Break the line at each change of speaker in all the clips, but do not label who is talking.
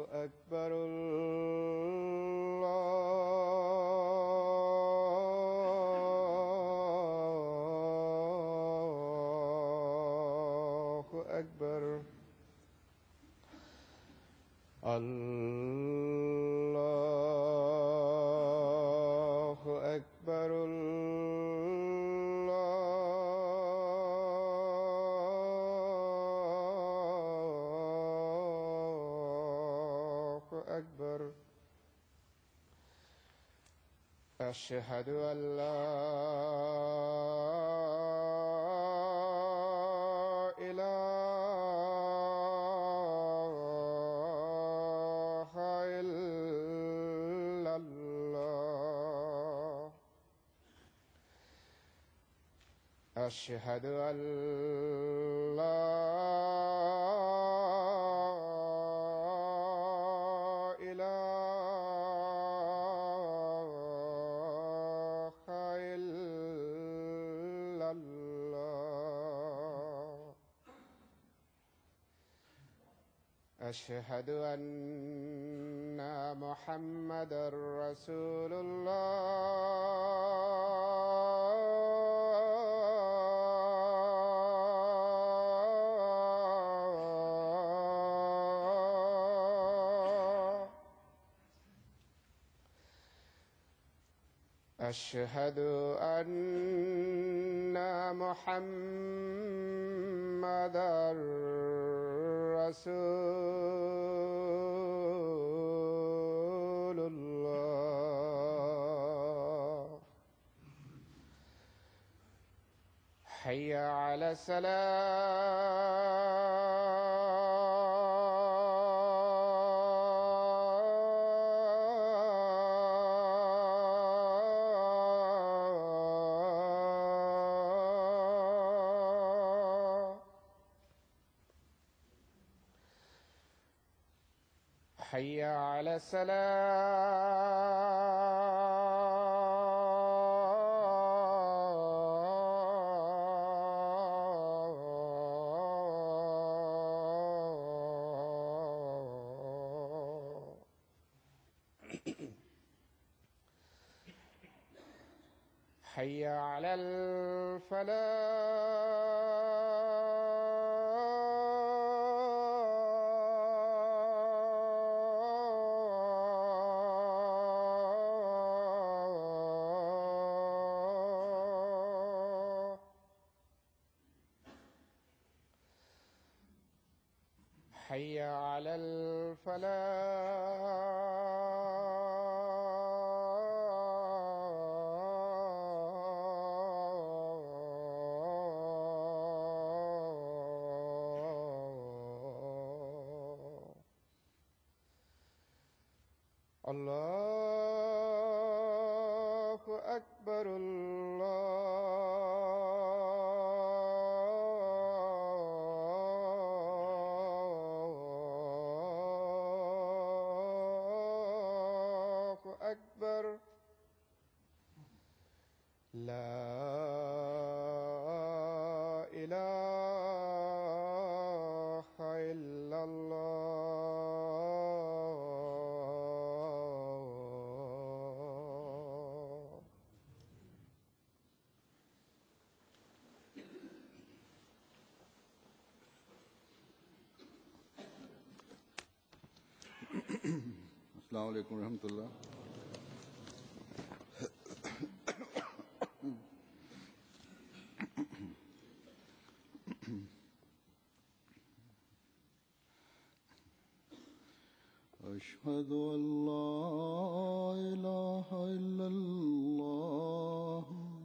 أكبر الله أكبر الله أكبر الله أكبر أشهد أن لا إله إلا الله أشهد أن لا إله إلا الله أشهد أن محمدًا رسول الله أشهد أن محمدًا رسول الله حي على الصلاة حي على السلام حي على الفلاح حي على الفلاح الله أكبر الله أكبر لا إله إلا الله
السلام عليكم ورحمة الله. أشهد أن لا إله إلا الله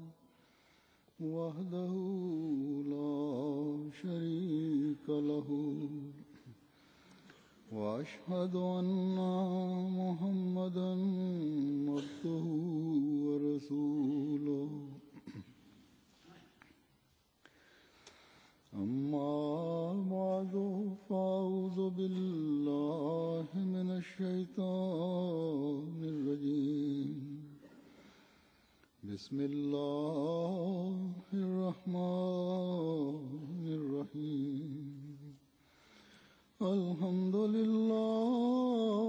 وحده لا شريك له وأشهد أن محمدًا عبده ورسوله. أما بعد فأعوذ بالله من الشيطان الرجيم. بسم الله الرحمن الرحيم. الحمد لله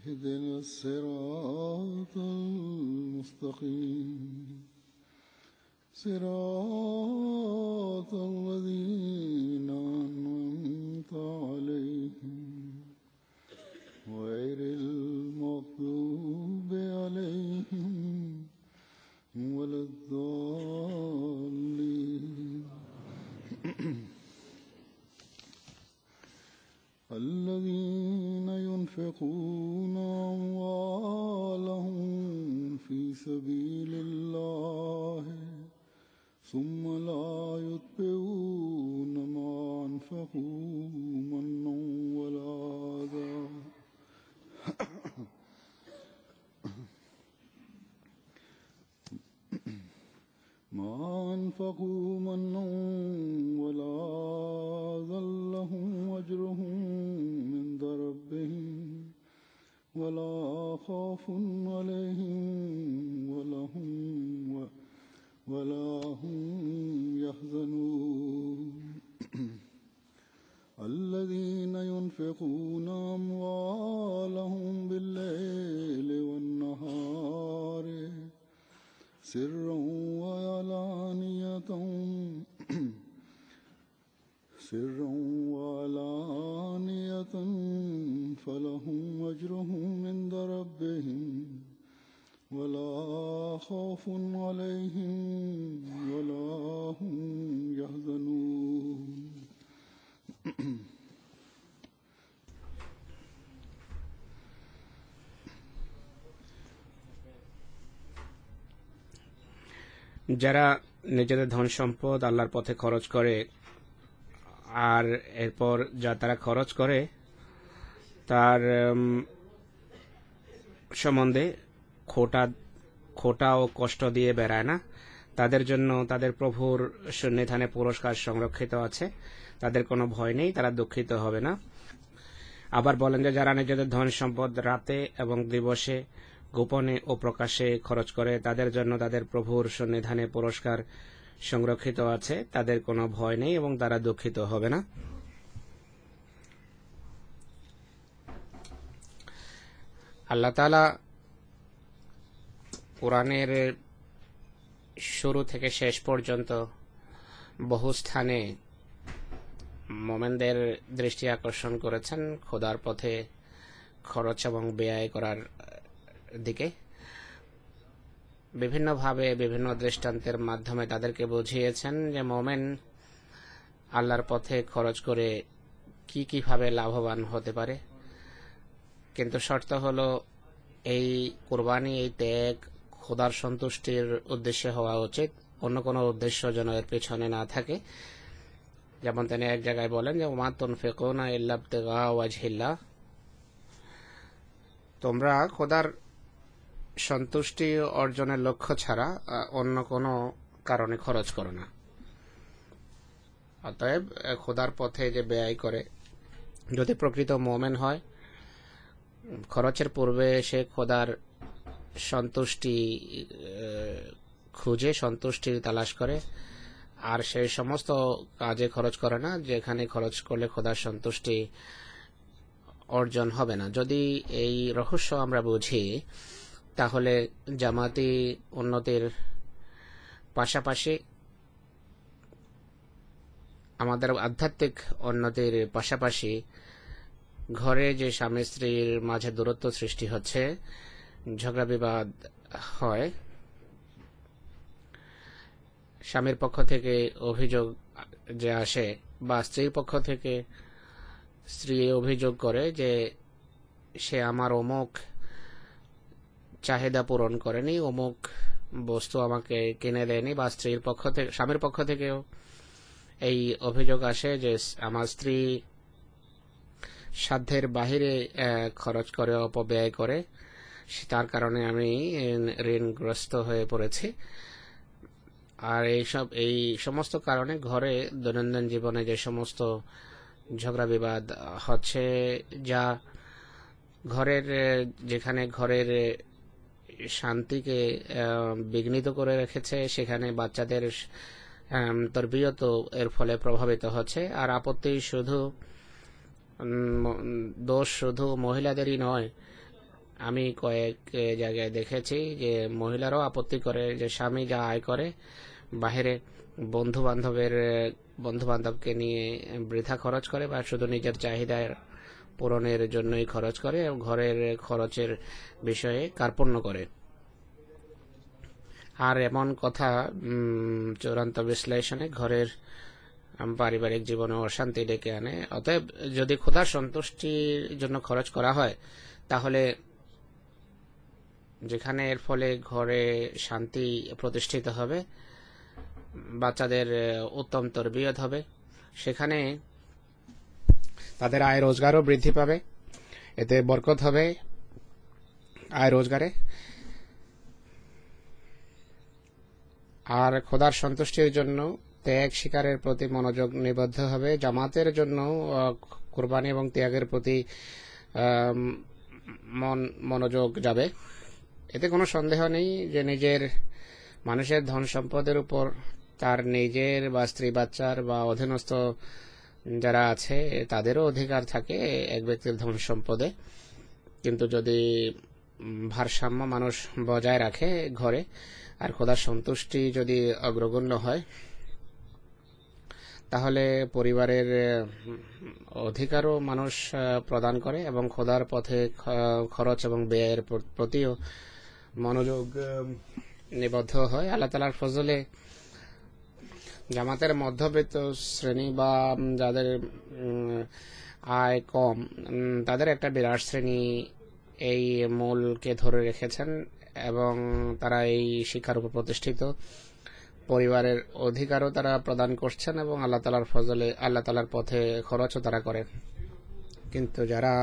اهدنا الصراط المستقيم صراط الذين أنعمت عليهم غير المغضوب عليهم ولا الضالين الذين ينفقون أموالهم في سبيل الله ثم لا يتبعون ما أنفقوا منا ولا أذى ما أنفقوا منا ولا أذى لهم أجرهم عند ربهم ولا خوف عليهم ولا هم يحزنون الذين ينفقون أموالهم بالليل والنهار سرا وعلانية فلهم أجرهم عند ربهم ولا خوف عليهم ولا هم يحزنون
যারা নিজেদের ধন সম্পদ আল্লাহর পথে খরচ করে আর এরপর যা তারা খরচ করে তার সম্বন্ধে খোটা ও কষ্ট দিয়ে বেড়ায় না, তাদের জন্য তাদের প্রভুর সন্নিধানে পুরস্কার সংরক্ষিত আছে, তাদের কোনো ভয় নেই, তারা দুঃখিত হবে না। আবার বলেন যে যারা নিজেদের ধন সম্পদ রাতে এবং দিবসে গোপনে ও প্রকাশ্যে খরচ করে তাদের জন্য তাদের প্রভুর সন্নিধানে পুরস্কার সংরক্ষিত আছে, তাদের কোনো ভয় নেই এবং তারা দুঃখিত হবে না। আল্লাহ তাআলা কোরআনের শুরু থেকে শেষ পর্যন্ত বহু স্থানে মুমিনদের দৃষ্টি আকর্ষণ করেছেন খোদার পথে খরচ এবং ব্যয় করার দিকে। বিভিন্নভাবে বিভিন্ন দৃষ্টান্তের মাধ্যমে তাদেরকে বুঝিয়েছেন যে মুমিন আল্লাহর পথে খরচ করে কিভাবে লাভবান হতে পারে, কিন্তু শর্ত হলো এই কুরবানি, এই ত্যাগ খোদার সন্তুষ্টির উদ্দেশ্যে হওয়া উচিত, অন্য কোনো উদ্দেশ্য যেন এর পেছনে না থাকে। যেমন তিনি এক জায়গায় বলেন যে ওমা তুনফিকুনা ইল্লা ইবতিগা ওয়াজহিল্লাহ, তোমরা খোদার সন্তুষ্টি অর্জনের লক্ষ্য ছাড়া অন্য কোনো কারণে খরচ করো না। অতএব খোদার পথে যে ব্যয় করে, যদি প্রকৃত মুমিন হয়, খরচের পূর্বে সে খোদার সন্তুষ্টি খুঁজে সন্তুষ্টির তালাশ করে, আর সেই সমস্ত কাজে খরচ করে না যেখানে খরচ করলে খোদার সন্তুষ্টি অর্জন হবে না। যদি এই রহস্য আমরা বুঝি, তাহলে জামাতি উন্নতির পাশাপাশি আমাদের আধ্যাত্মিক উন্নতির পাশাপাশি ঘরে যে স্বামী স্ত্রীর মাঝে দূরত্ব সৃষ্টি হচ্ছে, ঝগড়া বিবাদ হয়, স্বামীর পক্ষ থেকে অভিযোগ যে আসে বা স্ত্রীর পক্ষ থেকে স্ত্রী অভিযোগ করে যে সে আমার অমুক চাহিদা পূরণ করেনি, অমুক বস্তু আমাকে কিনে দেয়নি, বা স্ত্রীর পক্ষ থেকে স্বামীর পক্ষ থেকেও এই অভিযোগ আসে যে আমার স্ত্রী সাধ্যের বাহিরে খরচ করে, অপব্যয় করে, তার কারণে আমি ঋণগ্রস্ত হয়ে পড়েছি। আর এই সমস্ত কারণে ঘরে দৈনন্দিন জীবনে যে সমস্ত ঝগড়া বিবাদ হচ্ছে, যা যেখানে ঘরের শান্তিকে বিঘ্নিত করে রেখেছে, সেখানে বাচ্চাদের তরবিয়ত এর ফলে প্রভাবিত হচ্ছে। আর আপত্তি দোষ শুধু মহিলাদেরই নয়, আমি কয়েক জায়গায় দেখেছি যে মহিলারাও আপত্তি করে যে স্বামী যা আয় করে বাইরে বন্ধু বান্ধবকে নিয়ে বৃথা খরচ করে বা শুধু নিজের চাহিদার পূরণের জন্যই খরচ করে এবং ঘরের খরচের বিষয়ে কার্পণ্য করে। আর এমন কথা চূড়ান্ত বিশ্লেষণে ঘরের পারিবারিক জীবনে অশান্তি ডেকে আনে। অতএব যদি খোদার সন্তুষ্টির জন্য খরচ করা হয় তাহলে যেখানে এর ফলে ঘরে শান্তি প্রতিষ্ঠিত হবে, বাচ্চাদের উত্তম তরবিয়ত হবে, সেখানে তাদের আয় রোজগারও বৃদ্ধি পাবে, এতে বরকত হবে আয় রোজগারে। আর খোদার সন্তুষ্টির জন্য ত্যাগ শিকারের প্রতি মনোযোগ নিবদ্ধ হবে। জামাতের জন্য কুরবানি এবং ত্যাগের প্রতি মনোযোগ যাবে। এতে কোনো সন্দেহ নেই যে নিজের মানুষের ধন সম্পদের উপর তার নিজের বা স্ত্রী বাচ্চার বা অধীনস্থ যারা আছে তাদেরও অধিকার থাকে এক ব্যক্তির ধন সম্পদে। কিন্তু যদি ভারসাম্য মানুষ বজায় রাখে ঘরে আর খোদার সন্তুষ্টি যদি অগ্রগণ্য হয় তাহলে পরিবারের অধিকারও মানুষ প্রদান করে এবং খোদার পথে খরচ এবং ব্যয়ের প্রতিও মনোযোগ নিবদ্ধ হয়। আল্লাহ তাআলার ফজলে জামাতের মধ্যবিত্ত শ্রেণী বা যাদের আয় কম তাদের একটা বিরাট শ্রেণী এই মূলকে ধরে রেখেছেন এবং তারা এই শিক্ষার উপর প্রতিষ্ঠিত। পরিবারের অধিকারও তারা প্রদান করছেন এবং আল্লাহ তাআলার ফজলে আল্লাহ তাআলার পথে খরচও তারা করেন। কিন্তু যারা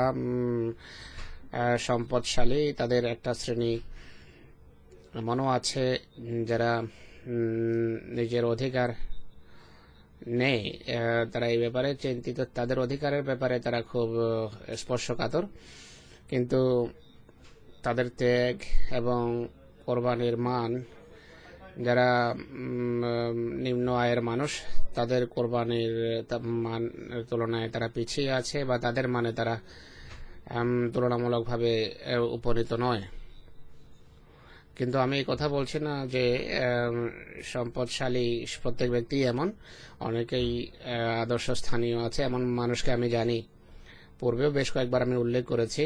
সম্পদশালী তাদের একটা শ্রেণী এমনও আছে যারা নিজের অধিকার নেই, তারা এই ব্যাপারে চিন্তিত, তাদের অধিকারের ব্যাপারে তারা খুব স্পর্শকাতর, কিন্তু তাদের ত্যাগ এবং কোরবানির মান, যারা নিম্ন আয়ের মানুষ তাদের কোরবানির মান তুলনায় তারা পিছিয়ে আছে বা তাদের মানে তারা তুলনামূলকভাবে উপনীত নয়। কিন্তু আমি এই কথা বলছি না যে সম্পদশালী প্রত্যেক ব্যক্তি এমন, অনেকেই আদর্শ স্থানীয় আছে, এমন মানুষকে আমি জানি, পূর্বেও বেশ কয়েকবার আমি উল্লেখ করেছি।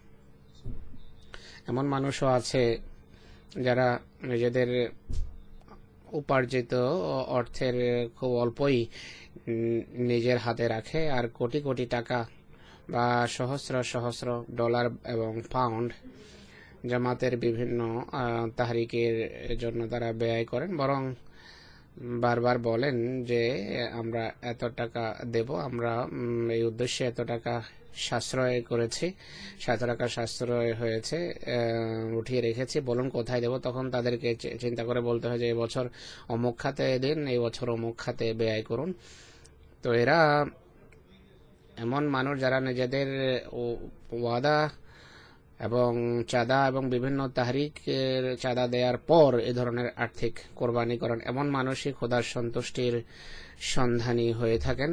এমন মানুষও আছে যারা নিজেদের উপার্জিত অর্থের খুব অল্পই নিজের হাতে রাখে আর কোটি কোটি টাকা বা সহস্র সহস্র ডলার এবং পাউন্ড জামাতের বিভিন্ন তাহরিকের জন্য তারা ব্যয় করেন, বরং বারবার বলেন যে আমরা এত টাকা দেব, আমরা এই উদ্দেশ্যে এত টাকা সাশ্রয় করেছি, 7 টাকা সাশ্রয় হয়েছে, উঠিয়ে রেখেছি, বলুন কোথায় দেব। তখন তাদেরকে চিন্তা করে বলতে হয় যে এবছর অমুক খাতে দিন, এই বছর অমুক খাতে ব্যয় করুন। তো এরা এমন মানুষ যারা নিজেদের ওয়াদা এবং চাঁদা এবং বিভিন্ন তাহরিকের চাঁদা দেওয়ার পর এ ধরনের আর্থিক কোরবানি করেন, এমন মানুষই খোদার সন্তুষ্টির সন্ধানী হয়ে থাকেন।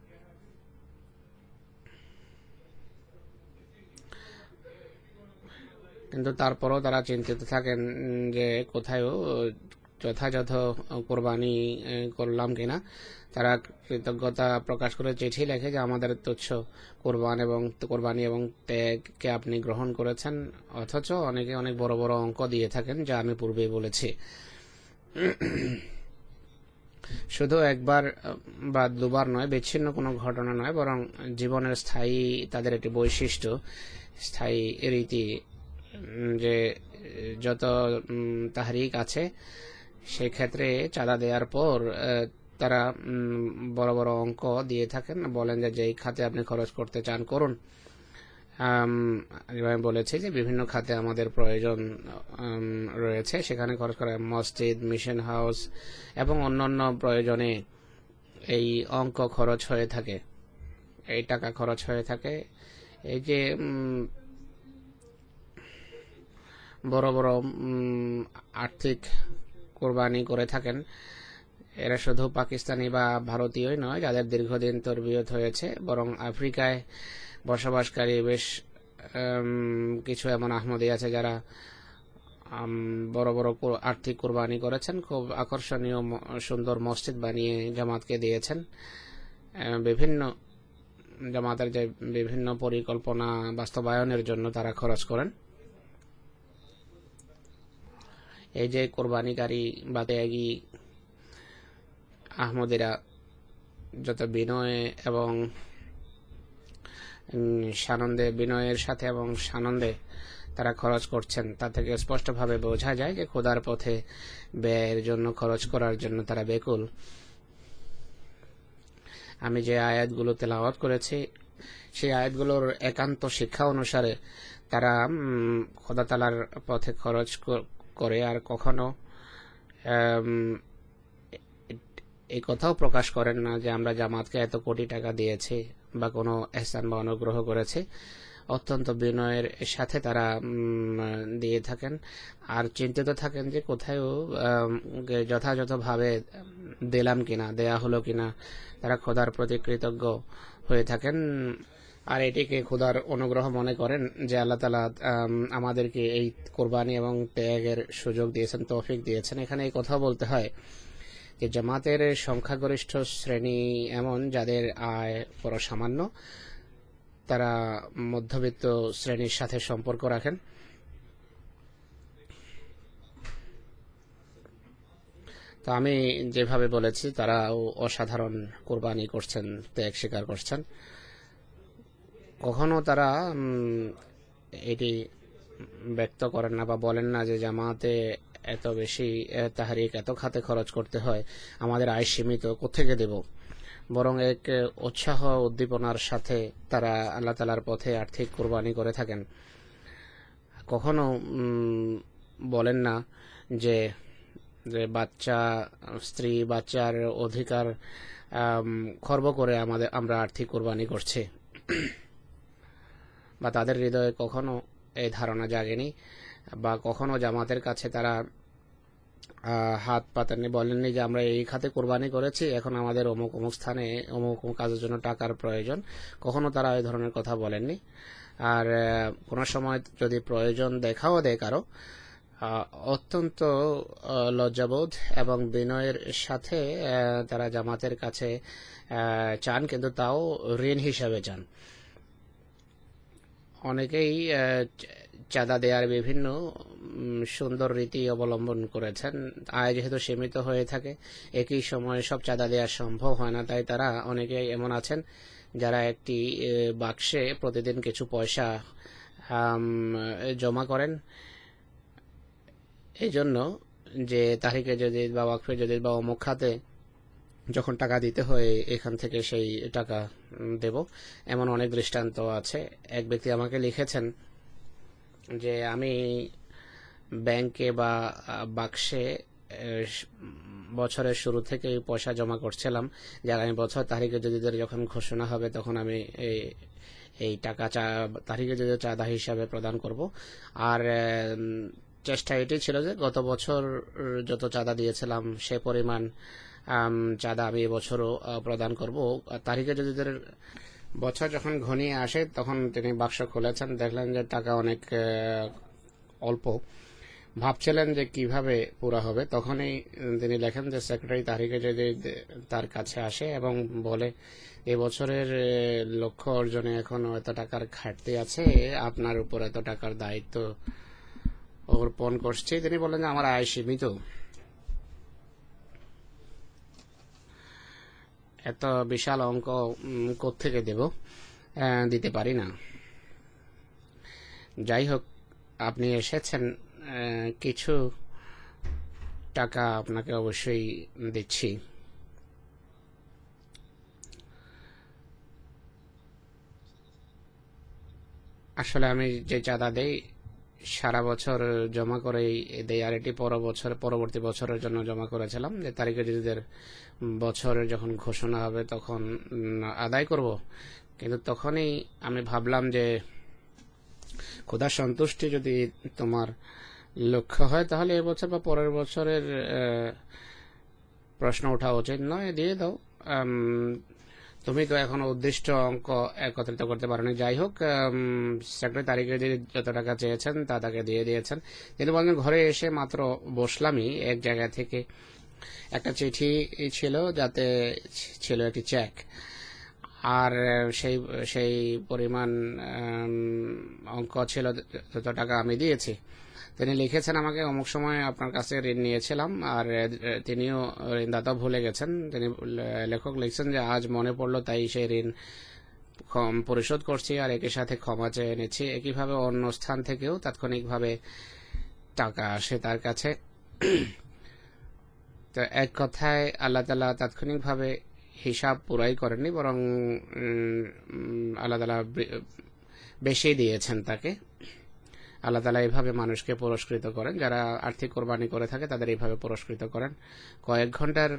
কিন্তু তারপরও তারা চিন্তিত থাকেন যে কোথায়ও যথাযথ কোরবানি করলাম কিনা। তারা কৃতজ্ঞতা প্রকাশ করে চিঠি লেখে যে আমাদের তুচ্ছ কোরবানি এবং ত্যাগকে আপনি গ্রহণ করেছেন, অথচ অনেকে অনেক বড় বড় অঙ্ক দিয়ে থাকেন, যা আমি পূর্বেই বলেছি। শুধু একবার বা দুবার নয়, বিচ্ছিন্ন কোনো ঘটনা নয়, বরং জীবনের স্থায়ী তাদের একটি বৈশিষ্ট্য, স্থায়ী রীতি, যে যত তাহরিক আছে সেই ক্ষেত্রে চাঁদা দেওয়ার পর তারা বড় বড় অঙ্ক দিয়ে থাকেন, বলেন যে যেই খাতে আপনি খরচ করতে চান করুন। আমি বলেছি যে বিভিন্ন খাতে আমাদের প্রয়োজন রয়েছে, সেখানে খরচ করা, মসজিদ, মিশন হাউস এবং অন্যান্য প্রয়োজনে এই অঙ্ক খরচ হয়ে থাকে, এই টাকা খরচ হয়ে থাকে। এই যে বড় বড় আর্থিক কোরবানি করে থাকেন, এরা শুধু পাকিস্তানি বা ভারতীয়ই নয় যাদের দীর্ঘদিন তরবিয়ত হয়েছে, বরং আফ্রিকায় বসবাসকারী বেশ কিছু এমন আহমদী আছে যারা বড় বড় আর্থিক কুরবানি করেছেন, খুব আকর্ষণীয় সুন্দর মসজিদ বানিয়ে জামাতকে দিয়েছেন। বিভিন্ন জামাতের যে বিভিন্ন পরিকল্পনা বাস্তবায়নের জন্য তারা খরচ করেন। এই যে কোরবানিকারী বা ত্যাগী আহমদীরা যত বিনয় এবং সানন্দে, বিনয়ের সাথে এবং সানন্দে তারা খরচ করছেন, তা থেকে স্পষ্টভাবে বোঝা যায় যে খোদার পথে ব্যয়ের জন্য, খরচ করার জন্য তারা বেকুল। আমি যে আয়াতগুলো তেলাওয়াত করেছি সেই আয়াতগুলোর একান্ত শিক্ষা অনুসারে তারা খোদা তাআলার পথে খরচ করে আর কখনো এই কথাও প্রকাশ করেন না যে আমরা জামাতকে এত কোটি টাকা দিয়েছি বা কোনো ইহসান বা অনুগ্রহ করেছি। অত্যন্ত বিনয়ের সাথে তারা দিয়ে থাকেন আর চিন্তিত থাকেন যে কোথাও যথাযথভাবে দিলাম কিনা, দেয়া হলো কিনা। তারা খোদার প্রতি কৃতজ্ঞ হয়ে থাকেন আর এটিকে খোদার অনুগ্রহ মনে করেন যে আল্লাহ তাআলা আমাদেরকে এই কোরবানি এবং ত্যাগের সুযোগ দিয়েছেন, তৌফিক দিয়েছেন। এখানে এই কথা বলতে হয় যে জামাতের সংখ্যাগরিষ্ঠ শ্রেণী এমন যাদের আয় বড় সামান্য, তারা মধ্যবিত্ত শ্রেণীর সাথে সম্পর্ক রাখেন। তো আমি যেভাবে বলেছি তারাও অসাধারণ কোরবানি করছেন, ত্যাগ স্বীকার করছেন। কখনো তারা এটি ব্যক্ত করেন না বা বলেন না যে জামাতে এত বেশি তাহরিক, এত খাতে খরচ করতে হয়, আমাদের আয় সীমিত, কোত্থেকে দেব। বরং এক উৎসাহ উদ্দীপনার সাথে তারা আল্লাহ তাআলার পথে আর্থিক কোরবানি করে থাকেন। কখনো বলেন না যে বাচ্চা, স্ত্রী, বাচ্চার অধিকার খর্ব করে আমরা আর্থিক কোরবানি করছি, বা তাদের হৃদয়ে কখনো এই ধারণা জাগেনি, বা কখনো জামাতের কাছে তারা হাত পাতেননি, বলেননি যে আমরা এই খাতে কোরবানি করেছি, এখন আমাদের অমুক অমুক স্থানে অমুক অমুক কাজের জন্য টাকার প্রয়োজন। কখনো তারা এই ধরনের কথা বলেননি। আর কোনো সময় যদি প্রয়োজন দেখাও দেয় কারো, অত্যন্ত লজ্জাবোধ এবং বিনয়ের সাথে তারা জামাতের কাছে চান, কিন্তু তাও ঋণ হিসাবে চান। অনেকেই চাঁদা দেওয়ার বিভিন্ন সুন্দর রীতি অবলম্বন করেছেন। আয় যেহেতু সীমিত হয়ে থাকে, একই সময়ে সব চাঁদা দেওয়া সম্ভব হয় না, তাই তারা অনেকেই এমন আছেন যারা একটি বাক্সে প্রতিদিন কিছু পয়সা জমা করেন, এই জন্য যে তারিখে যদি বা ওয়াকফে যদি বা অমুক খাতে যখন টাকা দিতে হয় এখান থেকে সেই টাকা দেব। এমন অনেক দৃষ্টান্ত আছে। এক ব্যক্তি আমাকে লিখেছেন যে আমি ব্যাংকে বা বাক্সে বছরের শুরু থেকে পয়সা জমা করছিলাম যে আগামী বছর তারিখে যদি যখন ঘোষণা হবে তখন আমি এই টাকা তারিখে যদি চাঁদা হিসাবে প্রদান করব। আর চেষ্টা এটি ছিল যে গত বছর যত চাঁদা দিয়েছিলাম সে পরিমাণ চাঁদা আমি এবছরও প্রদান করব। তারিখে যদি বছর যখন ঘনিয়ে আসে তখন তিনি বাক্স খুলেছেন, দেখলেন যে টাকা অনেক অল্প। ভাবছিলেন যে কিভাবে পুরা হবে। তখনই তিনি লেখেন যে সেক্রেটারি তারিখে যদি তার কাছে আসে এবং বলে এবছরের লক্ষ্য অর্জনে এখনো এত টাকার ঘাটতি আছে, আপনার উপর এত টাকার দায়িত্ব অর্পণ করছি। তিনি বলেন যে আমার আয় সীমিত, এত বিশাল অঙ্ক কোত্থেকে দেব, দিতে পারি না। যাই হোক, আপনি এসেছেন, কিছু টাকা আপনাকে অবশ্যই দিচ্ছি। আসলে আমি যে চাঁদা দেই সারা বছর জমা করেই দেই, আর এটি পরবর্তী বছরের জন্য জমা করেছিলাম যে তারিখে যদি বছরের যখন ঘোষণা হবে তখন আদায় করব। কিন্তু তখনই আমি ভাবলাম যে খোদার সন্তুষ্টি যদি তোমার লক্ষ্য হয় তাহলে এবছর বা পরের বছরের প্রশ্ন ওঠা উচিত নয়, দিয়ে দাও। তুমি তো এখনো উদ্দিষ্ট অঙ্ক একত্রিত করতে পারোনি। যাই হোক, সেক্রেটারিকে যে যত টাকা চেয়েছেন তা তাকে দিয়ে দিয়েছেন। কিন্তু বলেন ঘরে এসে মাত্র বসলামই এক জায়গা থেকে একটা চিঠি ছিল, যাতে ছিল একটি চেক, আর সেই সেই পরিমাণ অঙ্ক ছিল যত টাকা আমি দিয়েছি। তিনি লিখেছেন আমাকে, অমুক সময় আপনার কাছে ঋণ নিয়েছিলাম, আর তিনিও ঋণদাতা ভুলে গেছেন। তিনি লেখক লিখছেন যে আজ মনে পড়লো, তাই সেই ঋণ পরিশোধ করছি আর একই সাথে ক্ষমা চেয়ে নিচ্ছি। একইভাবে অন্য স্থান থেকেও তাৎক্ষণিকভাবে টাকা আসে তার কাছে। তো এক কথায় আল্লাহ তাআলা তাৎক্ষণিকভাবে হিসাব পুরাই করেননি, বরং আল্লাহ তাআলা বেশি দিয়েছেন তাকে। আল্লাহ তাআলা এইভাবে মানুষকে পুরস্কৃত করেন, যারা আর্থিক কোরবানি করে থাকে তাদের এইভাবে পুরস্কৃত করেন। কয়েক ঘন্টার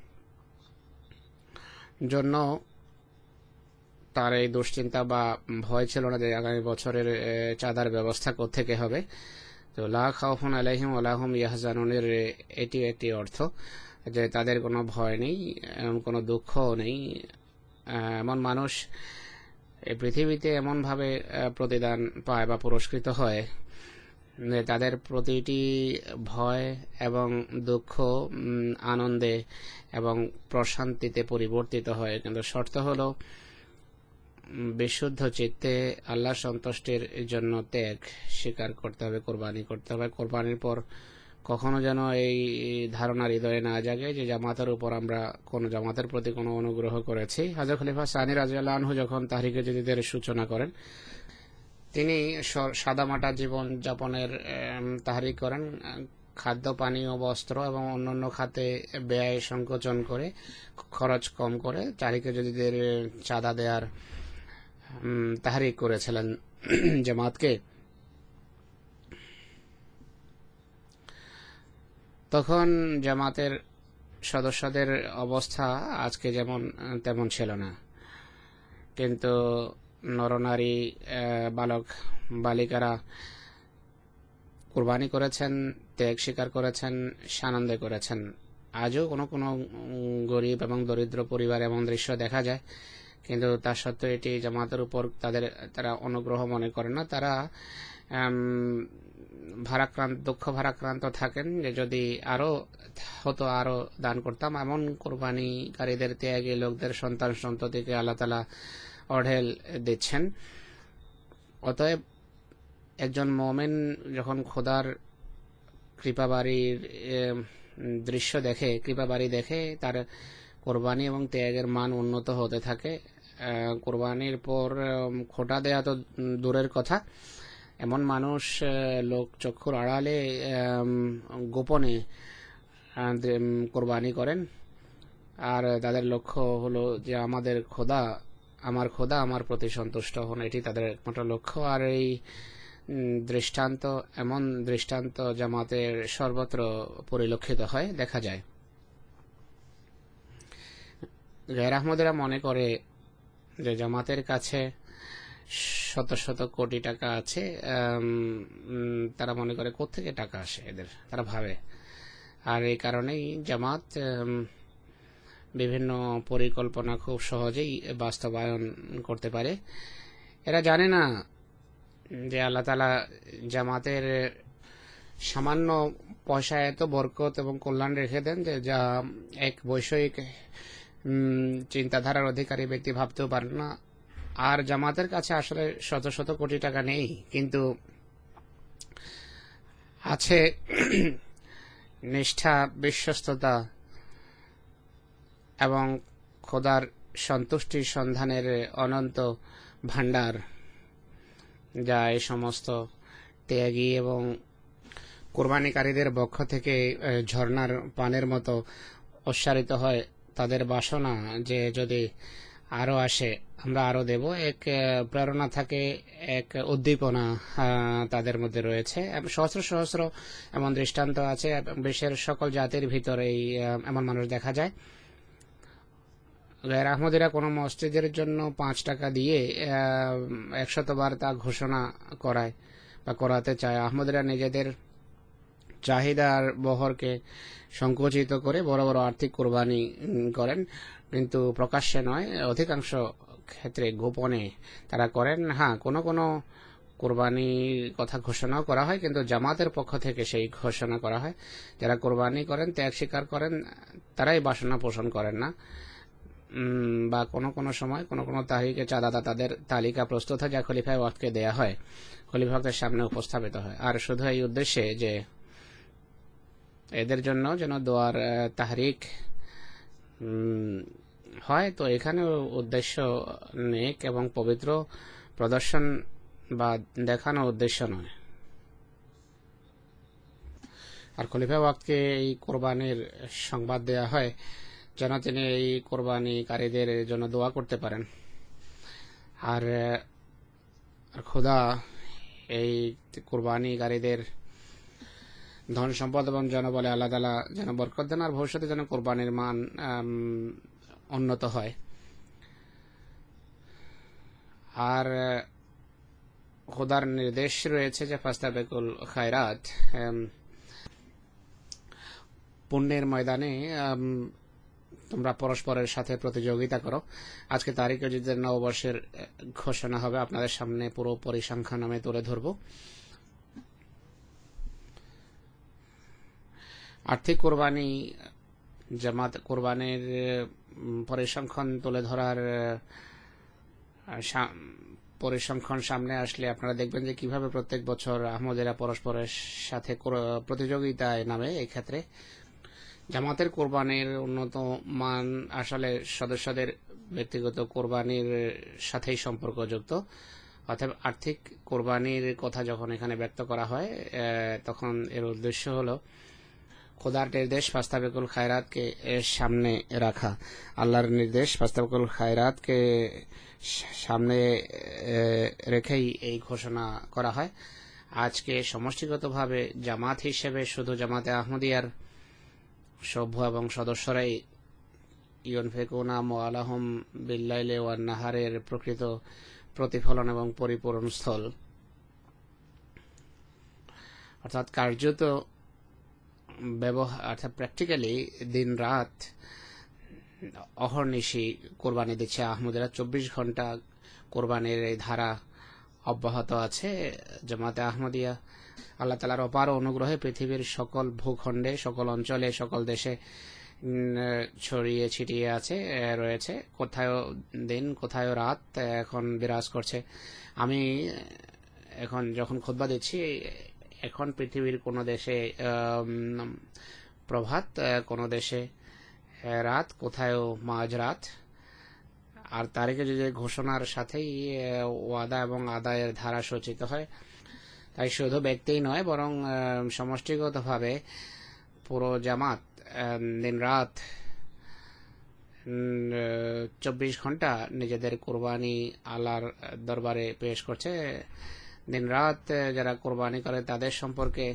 জন্য তার এই দুশ্চিন্তা বা ভয় ছিল না যে আগামী বছরের চাঁদার ব্যবস্থা কোত্থেকে হবে। তো লা খাউফুন আলাইহিম ওয়া লা হুম ইয়াহজানুনের এটি একটি অর্থ, যে তাদের কোনো ভয় নেই, কোনো দুঃখও নেই। এমন মানুষ এই পৃথিবীতে এমনভাবে প্রতিদান পায় বা পুরস্কৃত হয় যে তাদের প্রতিটি ভয় এবং দুঃখ আনন্দে এবং প্রশান্তিতে পরিবর্তিত হয়। কিন্তু শর্ত হলো বিশুদ্ধ চিত্তে আল্লাহ সন্তুষ্টির জন্য ত্যাগ স্বীকার করতে হবে, কোরবানি করতে হবে। কোরবানির পর কখনো যেন এই ধারণা হৃদয়ে না জাগে যে জামাতের উপর আমরা কোনো জামাতের প্রতি কোনো অনুগ্রহ করেছি। হযরত খলিফা সানি রাদিয়াল্লাহু আনহু যখন তাহরিকে জাদীদের সূচনা করেন, তিনি সাদামাটা জীবন যাপনের তাহরিক করেন। খাদ্য, পানীয়, বস্ত্র এবং অন্যান্য খাতে ব্যয় সংকোচন করে, খরচ কম করে তাহরিকে জাদীদের চাঁদা দেওয়ার তাহরিক করেছিলেন জামাতকে। তখন জামাতের সদস্যদের অবস্থা আজকে যেমন তেমন ছিল না, কিন্তু নরনারী, বালক বালিকারা কুরবানি করেছেন, ত্যাগ স্বীকার করেছেন, সানন্দে করেছেন। আজও কোনো কোনো গরিব এবং দরিদ্র পরিবার এমন দৃশ্য দেখা যায়, কিন্তু তা সত্ত্বেও এটি জামাতের উপর তারা অনুগ্রহ মনে করে না। তারা দুঃখ ভারাক্রান্ত থাকেন যে যদি আরো হতো, আরো দান করতাম। এমন কোরবানিকারীদের ত্যাগী লোকদের সন্তান সন্ততিকে আল্লাহ তাআলা অঢেল দিচ্ছেন। অতএব একজন মুমিন যখন খোদার কৃপাবাড়ির দৃশ্য দেখে, কৃপাবাড়ি দেখে, তার কোরবানি এবং ত্যাগের মান উন্নত হতে থাকে। কোরবানির পর খোটা দেয়া তো দূরের কথা, এমন মানুষ লোক চক্ষুর আড়ালে গোপনে কোরবানি করেন, আর তাদের লক্ষ্য হলো যে আমার খোদা আমার প্রতি সন্তুষ্ট হন, এটি তাদের একমাত্র লক্ষ্য। আর এই এমন দৃষ্টান্ত জামাতের সর্বত্র পরিলক্ষিত হয়, দেখা যায়। গায়র আহমদেরা মনে করে যে জামাতের কাছে শত শত কোটি টাকা আছে। তারা মনে করে কোত্থেকে টাকা আসে এদের, তারা ভাবে। আর এই কারণেই জামাত বিভিন্ন পরিকল্পনা খুব সহজেই বাস্তবায়ন করতে পারে। এরা জানে না যে আল্লাহ তাআলা জামাতের সামান্য পয়সায় এত বরকত এবং কল্যাণ রেখে দেন যে যা এক বৈষয়িক চিন্তাধারার অধিকারী ব্যক্তি ভাবতেও পারে না। আর জামাতের কাছে আসলে শত শত কোটি টাকা নেই, কিন্তু আছে নিষ্ঠা, বিশ্বস্ততা এবং খোদার সন্তুষ্টির সন্ধানের অনন্ত ভান্ডার, যা এই সমস্ত ত্যাগী এবং কোরবানিকারীদের পক্ষ থেকে ঝর্ণার পানের মতো উচ্চারিত হয়। তাদের বাসনা যে যদি আরো আসে, আমরা আরো দেব, এক প্রেরণা থাকে, এক উদ্দীপনা তাদের মধ্যে রয়েছে। সহস্র সহস্র এমন দৃষ্টান্ত আছে, বিশ্বের সকল জাতির ভিতরে এমন মানুষ দেখা যায়। গায়র আহমদীরা কোনো মসজিদের জন্য 5 টাকা দিয়ে 100 বার তা ঘোষণা করায় বা করাতে চায়। আহমদীরা নিজেদের চাহিদার বহরকে সংকুচিত করে বড় বড় আর্থিক কোরবানি করেন, কিন্তু প্রকাশ্যে নয়, অধিকাংশ ক্ষেত্রে গোপনে তারা করেন। হ্যাঁ, কোনো কোনো কোরবানির কথা ঘোষণাও করা হয়, কিন্তু জামাতের পক্ষ থেকে সেই ঘোষণা করা হয় যারা কোরবানি করেন, ত্যাগ স্বীকার করেন, তারাই বাসনা পোষণ করেন না। বা কোনো কোনো সময় কোনো কোনো তারিখে চাঁদাদাতাদের তালিকা প্রস্তুত হয়, যা খলিফায়ে ওয়াক্তকে দেয়া হয়, খলিফাদের সামনে উপস্থাপিত হয়, আর শুধু এই উদ্দেশ্যে যে এদের জন্য যেন দোয়ার তাহরিক হয়। তো এখানে উদ্দেশ্য নেক এবং পবিত্র প্রদর্শন বা দেখানো উদ্দেশ্য নয়। আর খলিফা ওয়াক্তকে এই কোরবানির সংবাদ দেয়া হয় যেন তিনি এই কোরবানিকারীদের জন্য দোয়া করতে পারেন। আর খোদা এই কোরবানিকারীদের ধন সম্পদ এবং জনবলে আল্লাহ তাআলা যেন বরকত দেন, আর ভবিষ্যতে যেন কোরবানির মান উন্নত হয়। আর খোদার নির্দেশ রয়েছে যে ফাস্তাবিকুল খায়রাত, পুণ্যের ময়দানে তোমরা পরস্পরের সাথে প্রতিযোগিতা করো। আজকে তারিখে যদি নববর্ষের ঘোষণা হবে, আপনাদের সামনে পুরো পরিসংখ্যান আমি তুলে ধরব। আর্থিক কোরবানি, জামাত কোরবানির পরিসংখ্যান তুলে ধরার পরিসংখ্যান সামনে আসলে আপনারা দেখবেন যে কিভাবে প্রত্যেক বছর আহমদেরা পরস্পরের সাথে প্রতিযোগিতায় নামে। এই ক্ষেত্রে জামাতের কোরবানির উন্নত মান আসলে সদস্যদের ব্যক্তিগত কোরবানির সাথেই সম্পর্কযুক্ত। অর্থাৎ আর্থিক কোরবানির কথা যখন এখানে ব্যক্ত করা হয়, তখন এর উদ্দেশ্য হলো খোদার নির্দেশ ফাস্তাবিকুল খায়রাতকে সামনে রাখা। আল্লাহর নির্দেশ ফাস্তাবিকুল খায়রাতকে সামনে রেখেই এই ঘোষণা করা হয়। আজকে সমষ্টিগতভাবে জামাত হিসেবে শুধু জামাতে আহমদিয়ার সভ্য এবং সদস্যরাই ইউনফিকুনা আমওয়ালাহুম বিল্লাইলি ওয়ান নাহারের প্রকৃত প্রতিফলন এবং পরিপূরণ স্থল। অর্থাৎ কার্যত অর্থাৎ প্র্যাকটিক্যালি দিন রাত অহর্নিশি কোরবানি দিচ্ছে আহমদেরা। 24 ঘন্টা কোরবানির এই ধারা অব্যাহত আছে। জামাতে আহমদিয়া আল্লাহ তাআলার অপার অনুগ্রহে পৃথিবীর সকল ভূখণ্ডে, সকল অঞ্চলে, সকল দেশে ছড়িয়ে ছিটিয়ে রয়েছে। কোথায় দিন কোথায় রাত এখন বিরাজ করছে। আমি এখন যখন খুতবা দিচ্ছি, এখন পৃথিবীর কোনো দেশে প্রভাত, কোনো দেশে রাত, কোথায় মাঝরাত। আর তারিখে যদি ঘোষণার সাথেই ওয়াদা এবং আদায়ের ধারা সূচিত হয়, তাই শুধু ব্যক্তিই নয় বরং সমষ্টিগতভাবে পুরো জামাত দিন রাত 24 ঘন্টা নিজেদের কোরবানি আল্লাহর দরবারে পেশ করছে। দিন রাত যারা কোরবানি করে তাদের সম্পর্কে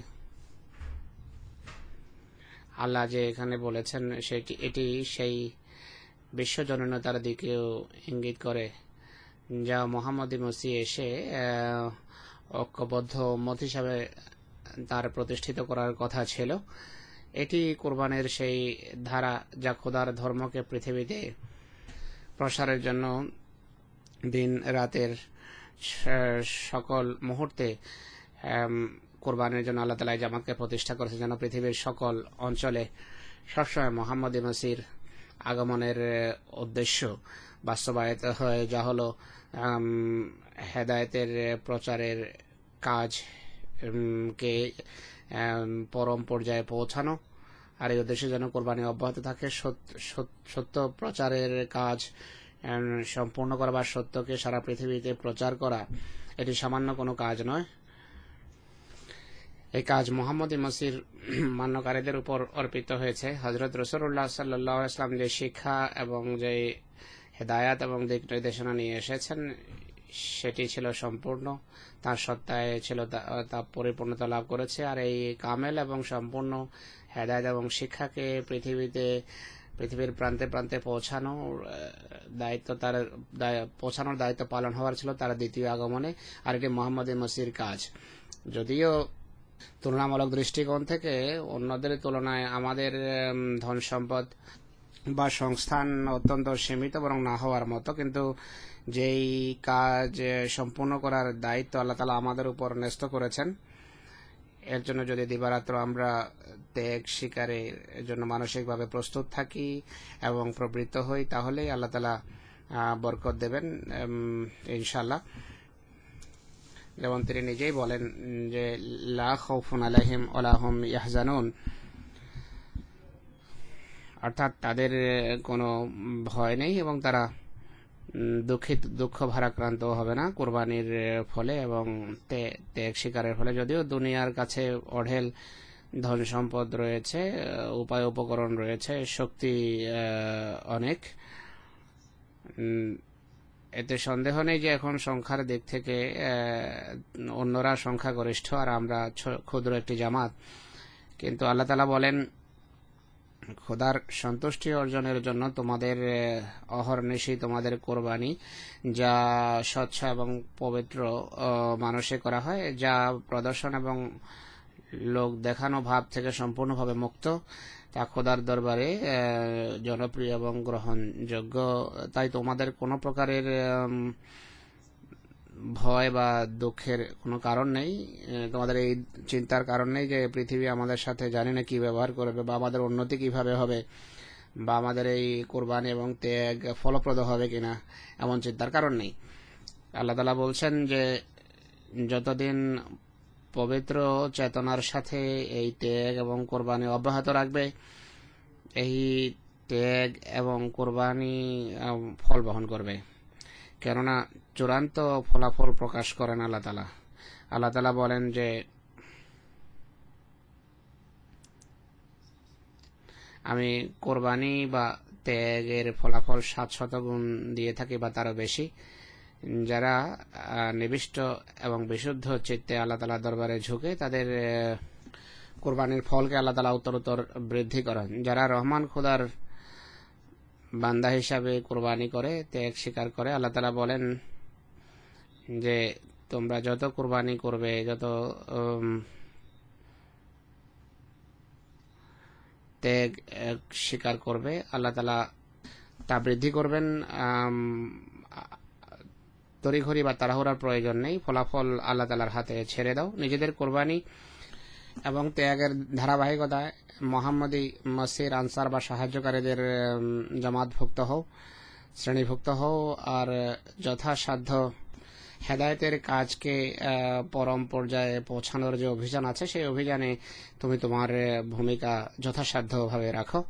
আল্লাহ যে এখানে বলেছেন এটি সেই বিশ্বজনীনতার দিকেও ইঙ্গিত করে, যা মুহাম্মদ মসিহ এসে ঐক্যবদ্ধ উম্মত হিসাবে তার প্রতিষ্ঠিত করার কথা ছিল। এটি কোরবানের সেই ধারা যা খোদার ধর্মকে পৃথিবীতে প্রসারের জন্য দিন রাতের সকল মুহূর্তে কোরবানির জন্য আল্লাহ তাআলা জামাতকে প্রতিষ্ঠা করেছে, যেন পৃথিবীর সকল অঞ্চলে সবসময় মুহাম্মদ মসিহর আগমনের উদ্দেশ্য বাস্তবায়িত হয়, যা হলো হেদায়েতের প্রচারের কাজ কে পরম পর্যায়ে পৌঁছানো। আর এই উদ্দেশ্যে যেন কোরবানি অব্যাহত থাকে। সত্য প্রচারের কাজ সম্পূর্ণ করা বা সত্যকে সারা পৃথিবীতে প্রচার করা, এটি সামান্য কোনো কাজ নয়। এই কাজ মুহাম্মদ মসিহর মান্যকারীদের উপর অর্পিত হয়েছে। হযরত রাসূলুল্লাহ সাল্লাল্লাহু আলাইহি ওয়াসাল্লাম যে শিক্ষা এবং যে হেদায়াত এবং দিক নির্দেশনা নিয়ে এসেছেন, সেটি ছিল সম্পূর্ণ, তার সত্তায় ছিল তা পরিপূর্ণতা লাভ করেছে। আর এই কামেল এবং সম্পূর্ণ হেদায়াত এবং শিক্ষাকে পৃথিবীর প্রান্তে প্রান্তে পৌঁছানোর দায়িত্ব পালন হওয়ার ছিল তার দ্বিতীয় আগমনে। আর এটি মুহাম্মদ মসিহর কাজ। যদিও তুলনামূলক দৃষ্টিকোণ থেকে অন্যদের তুলনায় আমাদের ধন সম্পদ বা সংস্থান অত্যন্ত সীমিত বরং না হওয়ার মতো, কিন্তু যেই কাজ সম্পূর্ণ করার দায়িত্ব আল্লাহ তাআলা আমাদের উপর ন্যস্ত করেছেন, এর জন্য যদি দিবারাত্র আমরা ত্যাগ স্বীকারের জন্য মানসিকভাবে প্রস্তুত থাকি এবং প্রবৃত্ত হই, তাহলেই আল্লাহ তাআলা বরকত দেবেন ইনশাআল্লাহ। যেমন তিনি নিজেই বলেন যে লা খাউফুন আলাইহিম ওয়ালা হুম ইয়াহজানুন, অর্থাৎ তাদের কোনো ভয় নেই এবং তারা দুঃখ ভারাক্রান্ত হবে না কুরবানির ফলে এবং ত্যাগ স্বীকারের ফলে। যদিও দুনিয়ার কাছে অঢেল ধন সম্পদ রয়েছে, উপায় উপকরণ রয়েছে, শক্তি অনেক, এতে সন্দেহ নেই যে এখন সংখ্যার দিক থেকে অন্যরা সংখ্যাগরিষ্ঠ আর আমরা ক্ষুদ্র একটি জামাত, কিন্তু আল্লাহ তাআলা বলেন খোদার সন্তুষ্টি অর্জনের জন্য তোমাদের অহর্নিশি তোমাদের কোরবানি, যা স্বচ্ছ এবং পবিত্র মানুষে করা হয়, যা প্রদর্শন এবং লোক দেখানো ভাব থেকে সম্পূর্ণভাবে মুক্ত, তা খোদার দরবারে জনপ্রিয় এবং গ্রহণযোগ্য। তাই তোমাদের কোনো প্রকারের ভয় বা দুঃখের কোনো কারণ নেই, তোমাদের এই চিন্তার কারণ নেই যে পৃথিবী আমাদের সাথে জানি না কি ব্যবহার করবে বা আমাদের উন্নতি কিভাবে হবে বা আমাদের এই কোরবানি এবং ত্যাগ ফলপ্রদ হবে কিনা, এমন চিন্তার কারণ নেই। আল্লাহ তাআলা বলছেন যে যতদিন পবিত্র চেতনার সাথে এই ত্যাগ এবং কোরবানি অব্যাহত রাখবে, এই ত্যাগ এবং কোরবানি ফল বহন করবে, কেননা চূড়ান্ত ফলাফল প্রকাশ করেন আল্লাহ তাআলা। আল্লাহ তাআলা বলেন যে আমি কোরবানি বা ত্যাগের ফলাফল 700 গুণ দিয়ে থাকি বা তারও বেশি, যারা নিবিষ্ট এবং বিশুদ্ধ চিত্তে আল্লাহ তাআলার দরবারে ঝুঁকে তাদের কোরবানির ফলকে আল্লাহ তাআলা উত্তরোত্তর বৃদ্ধি করেন। যারা রহমান খোদার বান্দা হিসাবে কোরবানি করে, ত্যাগ স্বীকার করে, আল্লাহ তাআলা বলেন যে তোমরা যত কোরবানি করবে, যত ত্যাগ স্বীকার করবে, আল্লাহ তাআলা তা বৃদ্ধি করবেন। তড়িঘড়ি বা তাড়াহুড়ার প্রয়োজন নেই, ফলাফল আল্লাহ তাআলার হাতে ছেড়ে দাও। নিজেদের কোরবানি এবং ত্যাগের ধারাবাহিকতায় মোহাম্মদী মসির আনসার বা সাহায্যকারীদের জামাতভুক্ত হও, শ্রেণীভুক্ত হও, আর যথাসাধ্য হেদায়েতের কাজকে পরম পর্যায়ে পৌঁছানোর যে অভিযান আছে, সেই অভিযানে তুমি তোমার ভূমিকা যথাসাধ্যভাবে রাখো।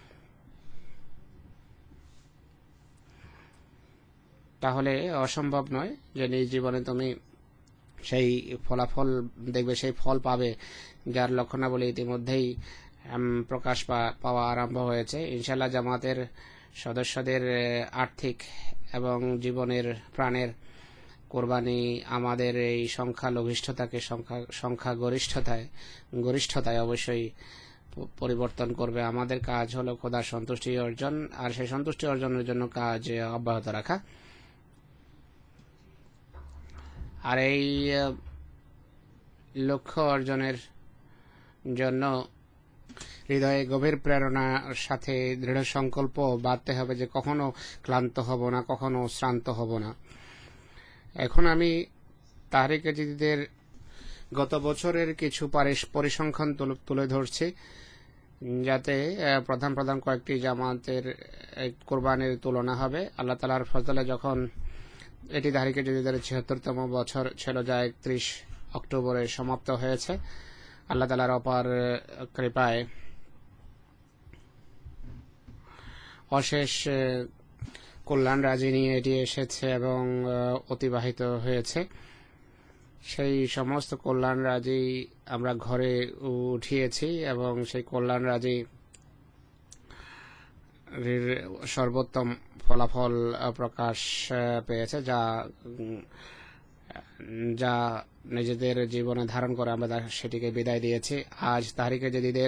তাহলে অসম্ভব নয় যে নিজ জীবনে তুমি সেই ফলাফল দেখবে, সেই ফল পাবে যার লক্ষণাবলী ইতিমধ্যেই প্রকাশ পাওয়া আরম্ভ হয়েছে। ইনশাআল্লাহ জামাতের সদস্যদের আর্থিক এবং জীবনের প্রাণের কোরবানি আমাদের এই সংখ্যালঘিষ্ঠতাকে গরিষ্ঠতায় অবশ্যই পরিবর্তন করবে। আমাদের কাজ হলো খোদার সন্তুষ্টি অর্জন, আর সেই সন্তুষ্টি অর্জনের জন্য কাজ অব্যাহত রাখা। আর এই লক্ষ্য অর্জনের জন্য হৃদয়ে গভীর প্রেরণার সাথে দৃঢ় সংকল্প বাঁধতে হবে যে কখনো ক্লান্ত হব না, কখনো শ্রান্ত হব না। এখন আমি তাহরিকে জিদিদের গত বছরের কিছু পরিসংখ্যান তুলে ধরছি, যাতে প্রধান কয়েকটি জামাতের কোরবানির তুলনা হবে। আল্লাহ তাআলার ফজলে যখন এটি তাহরিকে জিদিদের ৭৬তম বছর ছিল, যা ৩১ অক্টোবরে সমাপ্ত হয়েছে, আল্লাহ তাআলার অপার কৃপায় অশেষ কল্যাণ রাজি নিয়ে এটি এসেছে এবং অতিবাহিত হয়েছে। সেই সমস্ত কল্যাণ রাজি আমরা ঘরে উঠিয়েছি এবং সেই কল্যাণ রাজি সর্বোত্তম ফলাফল প্রকাশ পেয়েছে, যা নিজেদের জীবনে ধারণ করে আমরা সেটিকে বিদায় দিয়েছি। আজ তাহরিকে জিদিদের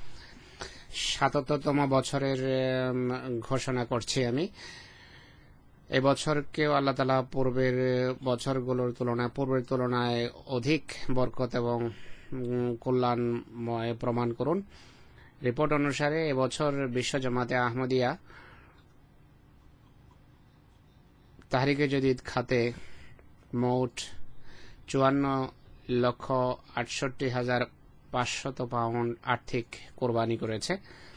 ৭৭তম বছরের ঘোষণা করছি আমি। এই বছরকেও আল্লাহ তাআলা পূর্বের তুলনায় অধিক বরকত এবং কল্যাণময় প্রমাণ করুন। রিপোর্ট অনুসারে এবছর বিশ্ব জামাতে আহমদিয়া তাহরিকে জদিদ খাতে মোট 54,68,500 পাউন্ড আর্থিক কোরবানি করেছে।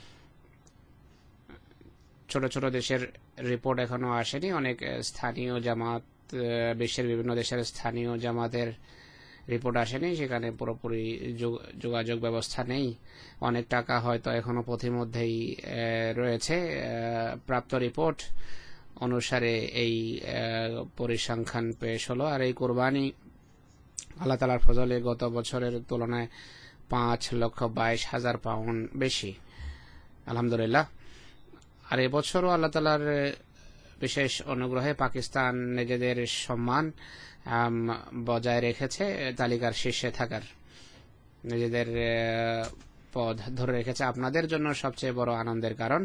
ছোট ছোট দেশের রিপোর্ট এখনো আসেনি। অনেক স্থানীয় জামাত, বিশ্বের বিভিন্ন দেশের স্থানীয় জামাতের রিপোর্ট আসেনি, সেখানে পুরোপুরি যোগাযোগ ব্যবস্থা নেই। অনেক টাকা হয়তো এখনো পথিমধ্যেই রয়েছে। প্রাপ্ত রিপোর্ট অনুসারে এই পরিসংখ্যান পেশ হলো। আর এই কোরবানি আল্লাহ তাআলার ফজলে গত বছরের তুলনায় 5,22,000 পাউন্ড বেশি, আলহামদুলিল্লাহ। আর এবছরও আল্লাহ তাআলার বিশেষ অনুগ্রহে পাকিস্তান নিজেদের সম্মান বজায় রেখেছে, তালিকার শীর্ষে থাকার নিজেদের পদ ধরে রেখেছে। আপনাদের জন্য সবচেয়ে বড় আনন্দের কারণ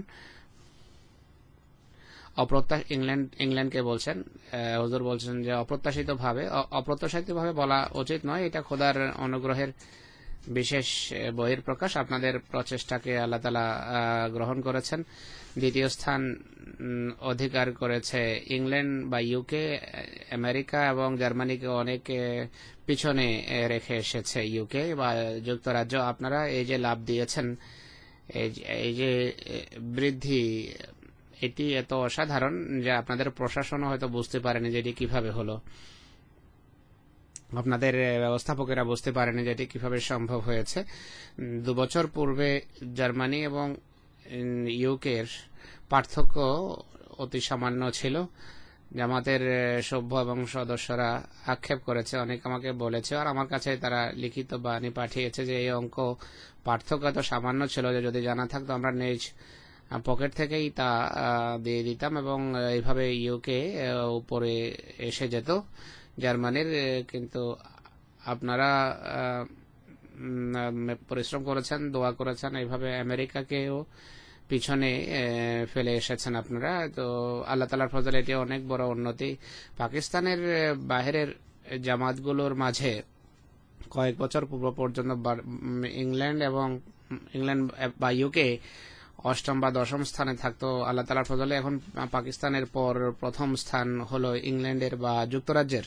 ইংল্যান্ডকে বলছেন, হুজুর বলছেন যে অপ্রত্যাশিতভাবে বলা উচিত নয়, এটা খোদার অনুগ্রহের বিশেষ বহিঃপ্রকাশ। আপনাদের প্রচেষ্টাকে আল্লাহ তাআলা গ্রহণ করেছেন। দ্বিতীয় স্থান অধিকার করেছে ইংল্যান্ড বা ইউকে। আমেরিকা এবং জার্মানিকে অনেক পিছনে রেখে এসেছে ইউকে বা যুক্তরাজ্য। আপনারা এই যে লাভ দিয়েছেন, এই যে বৃদ্ধি, এটি এত অসাধারণ যে আপনাদের প্রশাসনও হয়তো বুঝতে পারেনি যে এটি কিভাবে হলো। আপনাদের ব্যবস্থাপকেরা বুঝতে পারেনি যে এটি কিভাবে সম্ভব হয়েছে। 2 বছর পূর্বে জার্মানি এবং ইউকের পার্থক্য অতি সামান্য ছিল। জামাতের সভ্য এবং সদস্যরা আক্ষেপ করেছে, অনেক আমাকে বলেছে, আর আমার কাছে তারা লিখিত বাণী পাঠিয়েছে যে এই অঙ্ক পার্থক্য এত সামান্য ছিল যে যদি জানা থাকতো আমরা নিজ পকেট থেকেই তা দিয়ে দিতাম এবং এইভাবে ইউকে উপরে এসে যেত জার্মানির। কিন্তু আপনারা পরিশ্রম করেছেন, দোয়া করেছেন, এইভাবে আমেরিকাকেও পিছনে ফেলে এসেছেন আপনারা। তো আল্লাহ তাআলার ফজলে এটি অনেক বড় উন্নতি। পাকিস্তানের বাইরের জামাতগুলোর মাঝে কয়েক বছর পূর্ব পর্যন্ত ইংল্যান্ড বা ইউকে 8ম বা 10ম স্থানে থাকতো। আল্লাহ তাআলার ফজলে এখন পাকিস্তানের পর প্রথম স্থান হলো ইংল্যান্ডের বা যুক্তরাজ্যের।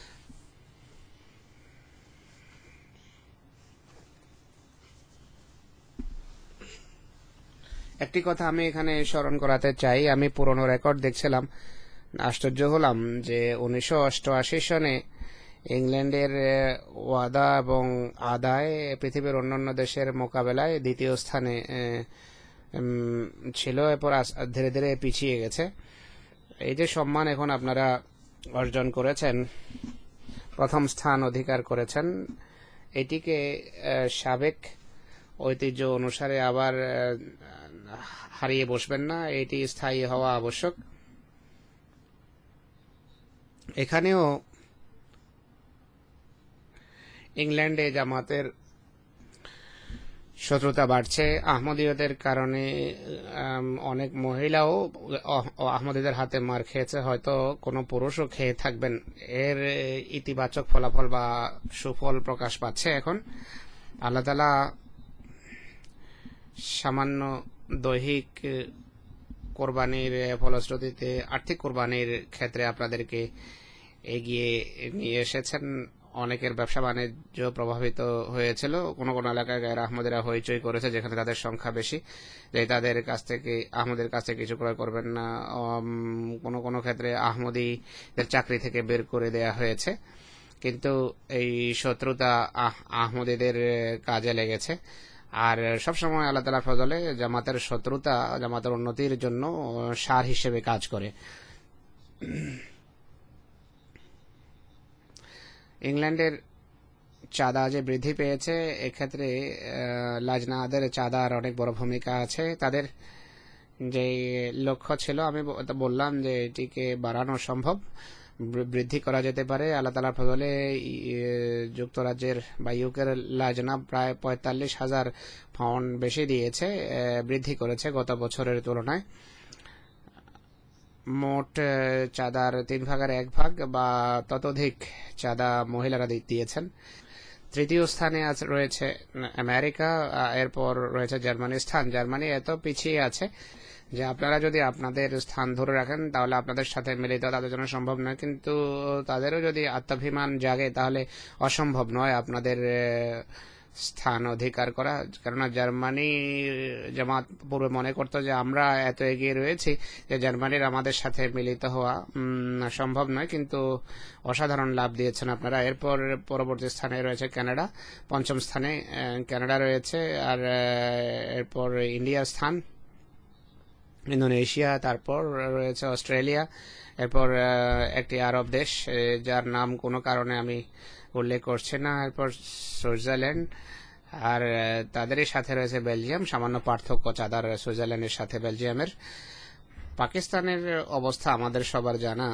একটি কথা আমি এখানে স্মরণ করাতে চাই, আমি পুরনো রেকর্ড দেখছিলাম, আশ্চর্য হলাম যে 1988 সনে ইংল্যান্ডের ওয়াদা এবং আদায় পৃথিবীর অন্যান্য দেশের মোকাবেলায় দ্বিতীয় স্থানে ছিল, এরপর ধীরে ধীরে পিছিয়ে গেছে। এই যে সম্মান এখন আপনারা অর্জন করেছেন, প্রথম স্থান অধিকার করেছেন, এটিকে সাবেক ঐতিহ্য অনুসারে আবার হারিয়ে বসবেন না, এটি স্থায়ী হওয়া আবশ্যক। এখানেও ইংল্যান্ডে জামাতের শত্রুতা বাড়ছে। আহমদীয়দের কারণে অনেক মহিলাও আহমদীদের হাতে মার খেয়েছে, হয়তো কোনো পুরুষও খেয়ে থাকবেন। এর ইতিবাচক ফলাফল বা সুফল প্রকাশ পাচ্ছে এখন। আল্লাহ তাআলা সামান্য দৈহিক কোরবানির ফলশ্রুতিতে আর্থিক কোরবানির ক্ষেত্রে আপনাদেরকে এগিয়ে নিয়ে এসেছেন। অনেকের ব্যবসা বাণিজ্য প্রভাবিত হয়েছিল। কোনো কোনো এলাকায় গায়ের আহমদীরা হইচই করেছে যেখানে তাদের সংখ্যা বেশি, যে তাদের কাছ থেকে আহমদের কাছ থেকে কিছু ক্রয় করবেন না। কোনো কোনো ক্ষেত্রে আহমদীদের চাকরি থেকে বের করে দেয়া হয়েছে। কিন্তু এই শত্রুতা আহমদীদের কাজে লেগেছে। আর সবসময় আল্লাহ তাআলার ফজলে জামাতের শত্রুতা জামাতের উন্নতির জন্য সার হিসেবে কাজ করে। ইংল্যান্ডের চাঁদা যে বৃদ্ধি পেয়েছে, এক্ষেত্রে লাজনাদের চাঁদার অনেক বড় ভূমিকা আছে। তাদের যে লক্ষ্য ছিল, আমি বললাম যে এটিকে বাড়ানো সম্ভব, বৃদ্ধি করা যেতে পারে। আল্লাহ তাআলার ফজলে যুক্তরাজ্যের বা ইউকের লাজনা প্রায় 45,000 পাউন্ড বেশি দিয়েছে, বৃদ্ধি করেছে গত বছরের তুলনায়। মোট চাঁদার 3 ভাগের 1 ভাগ বা ততোধিক চাঁদা মহিলারা দিয়েছেন। তৃতীয় স্থানে রয়েছে আমেরিকা, এরপর রয়েছে জার্মানির স্থান। জার্মানি এত পিছিয়ে আছে যে আপনারা যদি আপনাদের স্থান ধরে রাখেন তাহলে আপনাদের সাথে মিলিত তাদের জন্য সম্ভব নয়, কিন্তু তাদেরও যদি আত্মাভিমান জাগে তাহলে অসম্ভব নয় আপনাদের স্থান অধিকার করা। কেননা জার্মানি জামাত পূর্বে মনে করতো যে আমরা এত এগিয়ে রয়েছি যে জার্মানির আমাদের সাথে মিলিত হওয়া সম্ভব নয়, কিন্তু অসাধারণ লাভ দিয়েছেন আপনারা। এরপর পরবর্তী স্থানে রয়েছে কানাডা, পঞ্চম স্থানে কানাডা রয়েছে, আর এরপর ইন্ডিয়ার স্থান, ইন্দোনেশিয়া, তারপর রয়েছে অস্ট্রেলিয়া, এরপর একটি আরব দেশ যার নাম কোনো কারণে আমি উল্লেখ করছি না, এরপর সুইজারল্যান্ড, আর তাদেরই সাথে রয়েছে বেলজিয়াম, সামান্য পার্থক্য চাঁদার সুইজারল্যান্ডের সাথে বেলজিয়ামের। পাকিস্তানের অবস্থা আমাদের সবার জানা।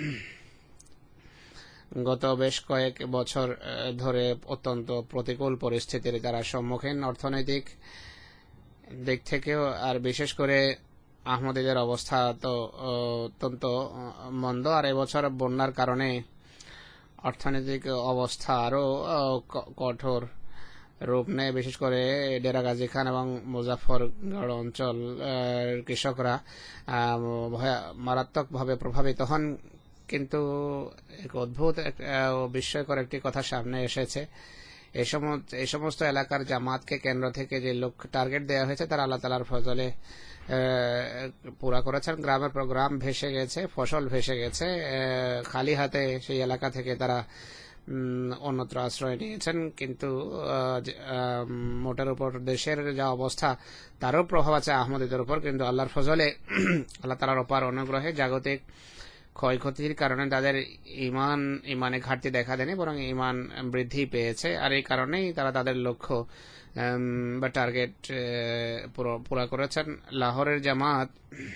গত বেশ কয়েক বছর ধরে অত্যন্ত প্রতিকূল পরিস্থিতির তারা সম্মুখীন, অর্থনৈতিক দিক থেকেও, আর বিশেষ করে আহমদীদের অবস্থা তো অত্যন্ত মন্দ। আর এবছর বন্যার কারণে অর্থনৈতিক অবস্থা আরও কঠোর রূপ নেয়। বিশেষ করে ডেরা গাজী খান এবং মুজাফরগড় অঞ্চল কৃষকরা মারাত্মকভাবে প্রভাবিত হন। কিন্তু এক অদ্ভুত ও বিস্ময়কর একটি কথা সামনে এসেছে, এই সমস্ত এলাকার জামাতকে কেন্দ্র থেকে যে লক্ষ্য টার্গেট দেওয়া হয়েছে তারা আল্লাহ তাআলার ফজলে পুরা করেছেন। গ্রামের পর গ্রাম ভেসে গেছে, ফসল ভেসে গেছে, খালি হাতে সেই এলাকা থেকে তারা অন্যত্র আশ্রয় নিয়েছেন। কিন্তু মোটের উপর দেশের যা অবস্থা তারও প্রভাব আছে আহমদীদের উপর, কিন্তু আল্লাহর ফজলে, আল্লাহ তাআলার অপার অনুগ্রহে জাগতিক ক্ষয়ক্ষতির কারণে তাদের ইমানে ঘাটতি দেখা দেয়নি, বরং ইমান বৃদ্ধি পেয়েছে। আর এই কারণেই তারা তাদের লক্ষ্য বা টার্গেট পুরা করেছেন। লাহোরের জামাত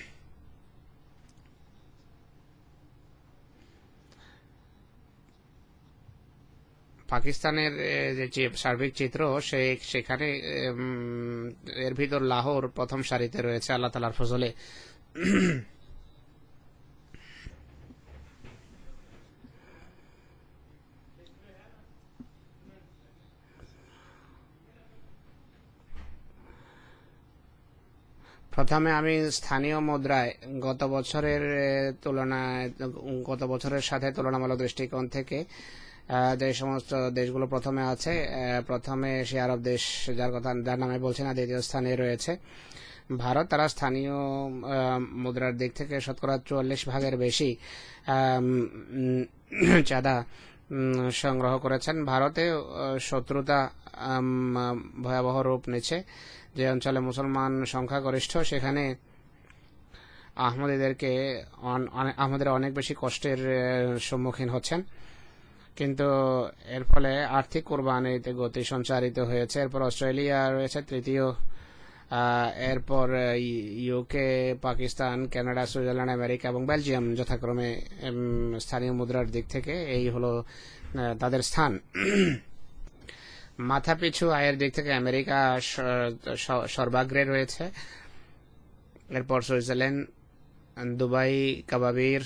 পাকিস্তানের যে সার্বিক চিত্র সেখানে এর ভিতর লাহোর প্রথম সারিতে রয়েছে আল্লাহ তাআলার ফজলে। প্রথমে আমি স্থানীয় মুদ্রায় গত বছরের সাথে তুলনামূলক দৃষ্টিকোণ থেকে যে সমস্ত দেশগুলো প্রথমে আছে, প্রথমে এশিয়া আরব দেশ যার নামে বলছি না, দ্বিতীয় স্থানে রয়েছে ভারত। তারা স্থানীয় মুদ্রার দিক থেকে শতকরা 44% বেশি চাঁদা সংগ্রহ করেছেন। ভারতে শত্রুতা ভয়াবহ রূপ নিচ্ছে। যে অঞ্চলে মুসলমান সংখ্যাগরিষ্ঠ সেখানে আহমদীরা অনেক বেশি কষ্টের সম্মুখীন হচ্ছেন, কিন্তু এর ফলে আর্থিক কোরবানিতে গতি সঞ্চারিত হয়েছে। এরপর অস্ট্রেলিয়া রয়েছে তৃতীয়, এরপর UK, Pakistan, Canada, Switzerland, America এবং বেলজিয়াম যথাক্রমে স্থানীয় মুদ্রার দিক থেকে এই হলো তাদের স্থান। মাথাপিছু আয়ের দিক থেকে আমেরিকা সর্বাগ্রে রয়েছে, এরপর সুইজারল্যান্ড, দুবাই, কাবাবির,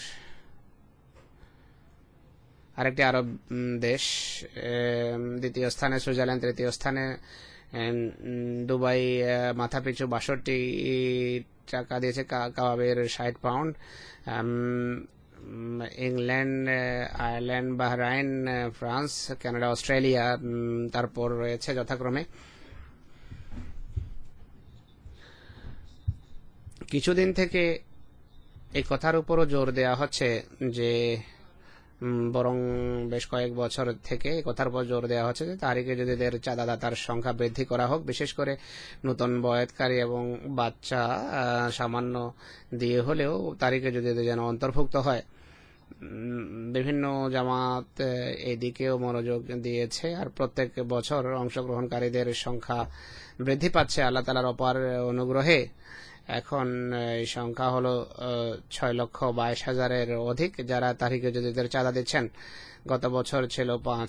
আরেকটি আরব দেশ দ্বিতীয় স্থানে, সুইজারল্যান্ড তৃতীয় স্থানে, দুবাই মাথাপিছু 62 টাকা দিয়েছে, কাবাবির 60 pound, England, Ireland, Bahrain, France, Canada, Australia তারপর রয়েছে যথাক্রমে। কিছুদিন থেকে এই কথার উপরও জোর দেওয়া হচ্ছে যে, বরং বেশ কয়েক বছর থেকে এই কথার উপর জোর দেওয়া হচ্ছে যে তারিখে জদিদের চাঁদাদাতার সংখ্যা বৃদ্ধি করা হোক, বিশেষ করে নতুন বয়াতকারী এবং বাচ্চা সামান্য দিয়ে হলেও তারিখে জদিদের যেন অন্তর্ভুক্ত হয়। বিভিন্ন জামাত এদিকেও মনোযোগ দিয়েছে, আর প্রত্যেক বছর অংশগ্রহণকারীদের সংখ্যা বৃদ্ধি পাচ্ছে আল্লাহ তাআলার অপার অনুগ্রহে। এখন এই সংখ্যা হলো 6,22,000-এর অধিক যারা তারিখে জদিদের চাঁদা দিচ্ছেন। গত বছর ছিল 5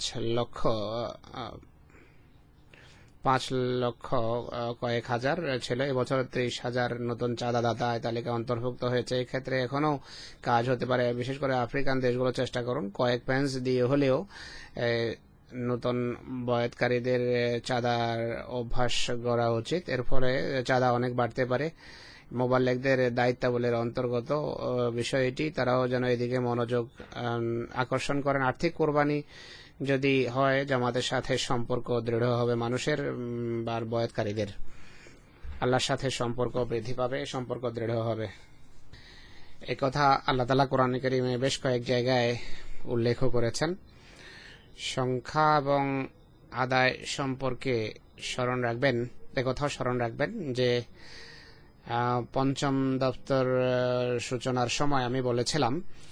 লক্ষ কয়েক হাজার ছিল, এবছর 30,000 নতুন চাঁদাদাতা তালিকা অন্তর্ভুক্ত হয়েছে। এই ক্ষেত্রে এখনো কাজ হতে পারে, বিশেষ করে আফ্রিকান দেশগুলো চেষ্টা করুন কয়েক পেন্স দিয়ে হলেও নতুন বয়াতকারীদের চাঁদার অভ্যাস গড়া উচিত। এর ফলে চাঁদা অনেক বাড়তে পারে। মোবাল্লিগদের দায়িত্বাবলীর অন্তর্গত বিষয়টি, তারাও যেন এদিকে মনোযোগ আকর্ষণ করেন। আর্থিক কোরবানি যদি হয়, জামাতের সাথে সম্পর্ক দৃঢ় হবে মানুষের বা বয়াতকারীদের, আল্লাহর সাথে সম্পর্ক বৃদ্ধি পাবে, সম্পর্ক দৃঢ় হবে। একথা আল্লাহ তাআলা কোরআন কারীমে বেশ কয়েক জায়গায় উল্লেখ করেছেন। সংখ্যা এবং আদায় সম্পর্কে স্মরণ রাখবেন, একথাও স্মরণ রাখবেন যে পঞ্চম দপ্তর সূচনার সময় আমি বলেছিলাম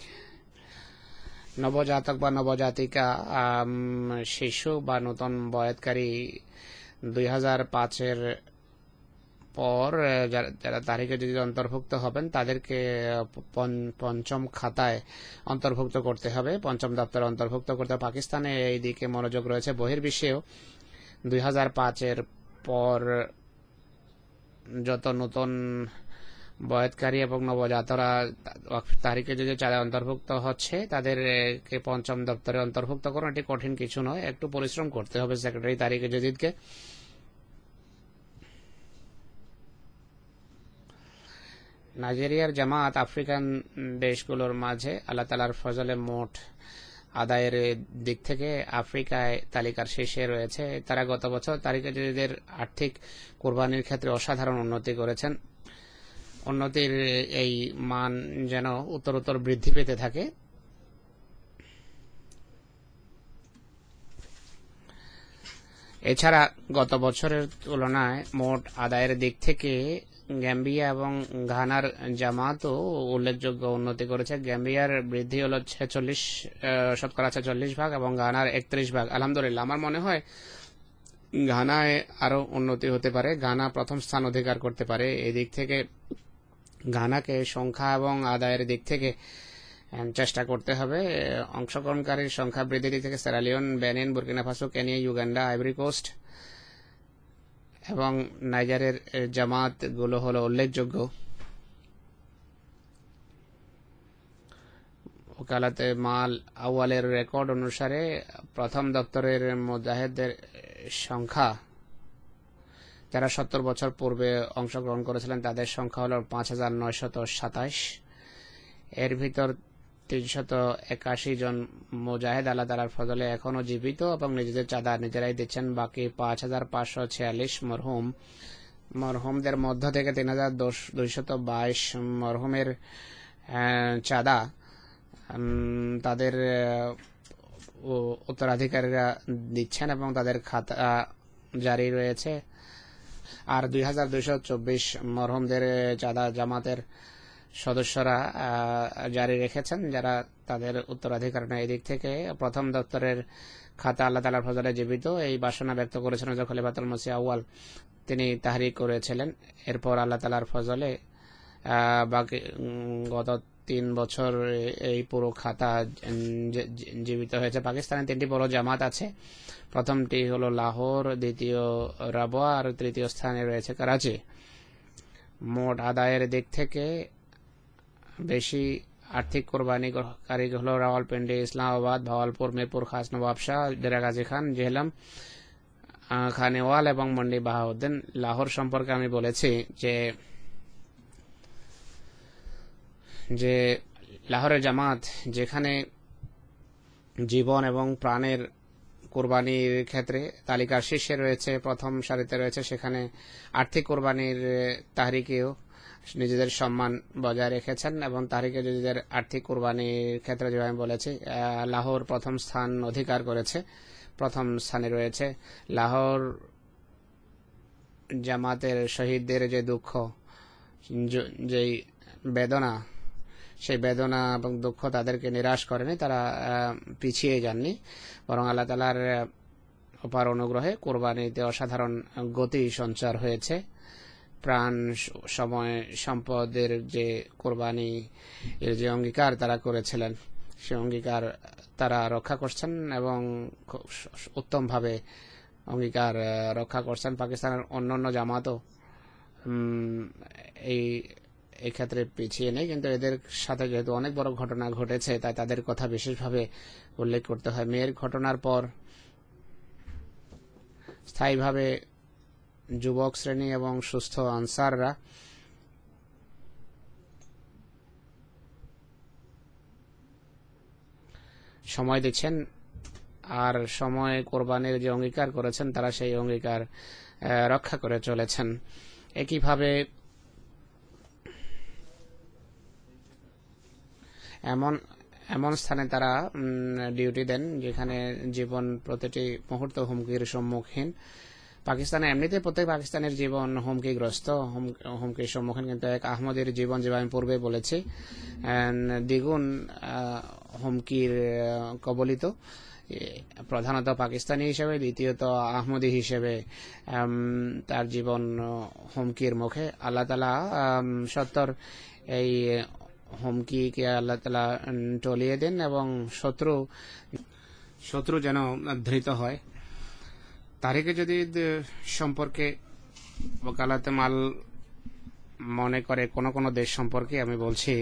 নবজাতক বা নবজাতিকা শিশু বা নতুন বয়াতকারী 2005-এর পর যারা তারিখে যদি অন্তর্ভুক্ত হবেন তাদেরকে পঞ্চম খাতায় অন্তর্ভুক্ত করতে হবে, পঞ্চম দপ্তরে অন্তর্ভুক্ত করতে হবে। পাকিস্তানে এই দিকে মনোযোগ রয়েছে। বহির্বিশ্বেও 2005-এর পর যত নতুন বয়াতকারী এবং নবজাতরা তারিখে যদি চাঁদা অন্তর্ভুক্ত হচ্ছে তাদেরকে পঞ্চম দপ্তরে অন্তর্ভুক্ত করুন। এটি কঠিন কিছু নয়, একটু পরিশ্রম করতে হবে সেক্রেটারি তারিখে জদিদকে। নাইজেরিয়ার জামাত আফ্রিকান দেশগুলোর মাঝে আল্লাহ তাআলার ফজলে মোট আদায়ের দিক থেকে আফ্রিকায় তালিকার শীর্ষে রয়েছে। তারা গত বছর তারিখে জদিদের আর্থিক কোরবানির ক্ষেত্রে অসাধারণ উন্নতি করেছেন। উন্নতির এই মান যেন উত্তরোত্তর বৃদ্ধি পেতে থাকে। এছাড়া গত বছরের তুলনায় মোট আদায়ের দিক থেকে গ্যাম্বিয়া এবং ঘানার জামাতও উল্লেখযোগ্য উন্নতি করেছে। গ্যাম্বিয়ার বৃদ্ধি হল 46% এবং ঘানার 31%। আলহামদুলিল্লাহ, আমার মনে হয় ঘানায় আরো উন্নতি হতে পারে, ঘানা প্রথম স্থান অধিকার করতে পারে। এদিক থেকে ঘানাকে সংখ্যা এবং আদায়ের দিক থেকে চেষ্টা করতে হবে। অংশগ্রহণকারীর সংখ্যা বৃদ্ধির দিক থেকে Sierra Leone, Benin, Burkina Faso, Kenya, Uganda, Ivory Coast এবং নাইজারের জামাত গুলো হলো উল্লেখযোগ্য। ওকালাতে মাল আউয়ালের রেকর্ড অনুসারে প্রথম দপ্তরের মুজাহিদদের সংখ্যা, যারা 70 বছর পূর্বে অংশগ্রহণ করেছিলেন, তাদের সংখ্যা হলো 5927। এর ভিতর 381 জন মুজাহিদ আল্লাহ তাআলার ফজলে এখনো জীবিত এবং নিজেদের চাঁদা নিজেরাই দিচ্ছেন। বাকি 5546 মরহুমদের মধ্য থেকে 3222 মরহুমের চাঁদা তাদের উত্তরাধিকারীরা দিচ্ছেন এবং তাদের খাতা জারি রয়েছে। আর 2224 মরহুমদের চাঁদা জামাতের সদস্যরা জারি রেখেছেন, যারা তাদের উত্তরাধিকার নেয়। এদিক থেকে প্রথম দপ্তরের খাতা আল্লাহ তাআলার ফজলে জীবিত। এই বাসনা ব্যক্ত করেছেন হযরত খলিফাতুল মসিহ আউয়াল, তিনি তাহরিক করেছিলেন। এরপর আল্লাহ তাআলার ফজলে বাকি গত 3 বছর এই পুরো খাতা জীবিত হয়েছে। পাকিস্তানে 3টি বড় জামাত আছে। প্রথমটি হলো লাহোর, দ্বিতীয় রাবওয়া আর তৃতীয় স্থানে রয়েছে করাচি। মোট আদায়ের দিক থেকে বেশি আর্থিক কোরবানিকারী হলো রাওয়ালপিন্ডি, ইসলামাবাদ, ভাওয়ালপুর, মিরপুর খাস, নবাবশাহ, ডেরা গাজী খান, জেহলম, খানেওয়াল এবং মন্ডি বাহাউদ্দিন। লাহোর সম্পর্কে আমি বলেছি যে লাহোরের জামাত যেখানে জীবন এবং প্রাণের কোরবানির ক্ষেত্রে তালিকার শীর্ষে রয়েছে, প্রথম সারিতে রয়েছে, সেখানে আর্থিক কোরবানির তাহরিকেও নিজেদের সম্মান বজায় রেখেছেন এবং তাহরিকে নিজেদের আর্থিক কোরবানির ক্ষেত্রে যেভাবে আমি বলেছি, লাহোর প্রথম স্থান অধিকার করেছে, প্রথম স্থানে রয়েছে। লাহোর জামাতের শহীদদের যে দুঃখ, যেই বেদনা, সেই বেদনা এবং দুঃখ তাদেরকে নিরাশ করেনি, তারা পিছিয়ে যাননি, বরং আল্লাহ তাআলার অপার অনুগ্রহে কোরবানিতে অসাধারণ গতি সঞ্চার হয়েছে। প্রাণ, সময়, সম্পদের যে কোরবানি এর যে অঙ্গীকার তারা করেছিলেন, সেই অঙ্গীকার তারা রক্ষা করছেন এবং উত্তমভাবে অঙ্গীকার রক্ষা করছেন। পাকিস্তানের অন্যান্য জামাতও এই ক্ষেত্রে পিছিয়ে নেই, কিন্তু এদের সাথে যেহেতু অনেক বড় ঘটনা ঘটেছে তাই তাদের কথা বিশেষভাবে উল্লেখ করতে হয়। মেয়ের ঘটনার পর স্থায়ীভাবে যুবক শ্রেণী এবং সুস্থ আনসাররা সময় দিচ্ছেন আর সময় কোরবানির যে অঙ্গীকার করেছেন তারা সেই অঙ্গীকার রক্ষা করে চলেছেন। একইভাবে এমন স্থানে তারা ডিউটি দেন যেখানে জীবন প্রতিটি মুহূর্ত হুমকির সম্মুখীন। পাকিস্তানে এমনিতে প্রত্যেক পাকিস্তানের জীবন হুমকিগ্রস্ত, হুমকির সম্মুখীন, কিন্তু এক আহমদের জীবন যেভাবে আমি পূর্বে বলেছি দ্বিগুণ হুমকির কবলিত, প্রধানত পাকিস্তানি হিসেবে, দ্বিতীয়ত আহমদি হিসেবে তার জীবন হুমকির মুখে। আল্লাহ তাআলা সত্তর এই হুমকিকে আল্লাহ তাআলা টলিয়ে দেন এবং শত্রু যেন ধৃত হয়। তারিখে যদি সম্পর্কে ওকালাতে মাল মনে করে কোনো দেশ সম্পর্কে আমি বলছি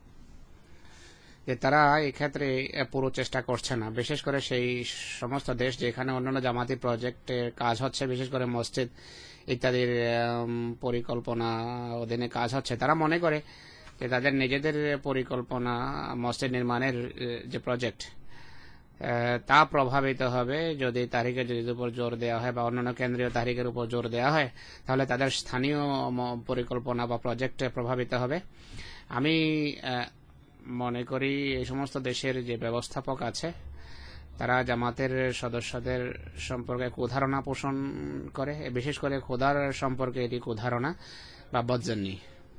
যে তারা এক্ষেত্রে পুরো চেষ্টা করছে না, বিশেষ করে সেই সমস্ত দেশ যেখানে অন্যান্য জামাতি প্রজেক্টের কাজ হচ্ছে, বিশেষ করে মসজিদ ইত্যাদির পরিকল্পনা অধীনে কাজ হচ্ছে। তারা মনে করে যে তাদের নিজেদের পরিকল্পনা মসজিদ নির্মাণের যে প্রজেক্ট তা প্রভাবিত হবে যদি তারিখের উপর জোর দেওয়া হয় বা অন্যান্য কেন্দ্রীয় তারিখের উপর জোর দেওয়া হয়, তাহলে তাদের স্থানীয় পরিকল্পনা বা প্রজেক্টে প্রভাবিত হবে। আমি মনে করি এই সমস্ত দেশের যে ব্যবস্থাপক আছে তারা জামাতের সদস্যদের সম্পর্কে কুধারণা পোষণ করে, বিশেষ করে খোদার সম্পর্কে এটি কুধারণা বা বদজন্নি।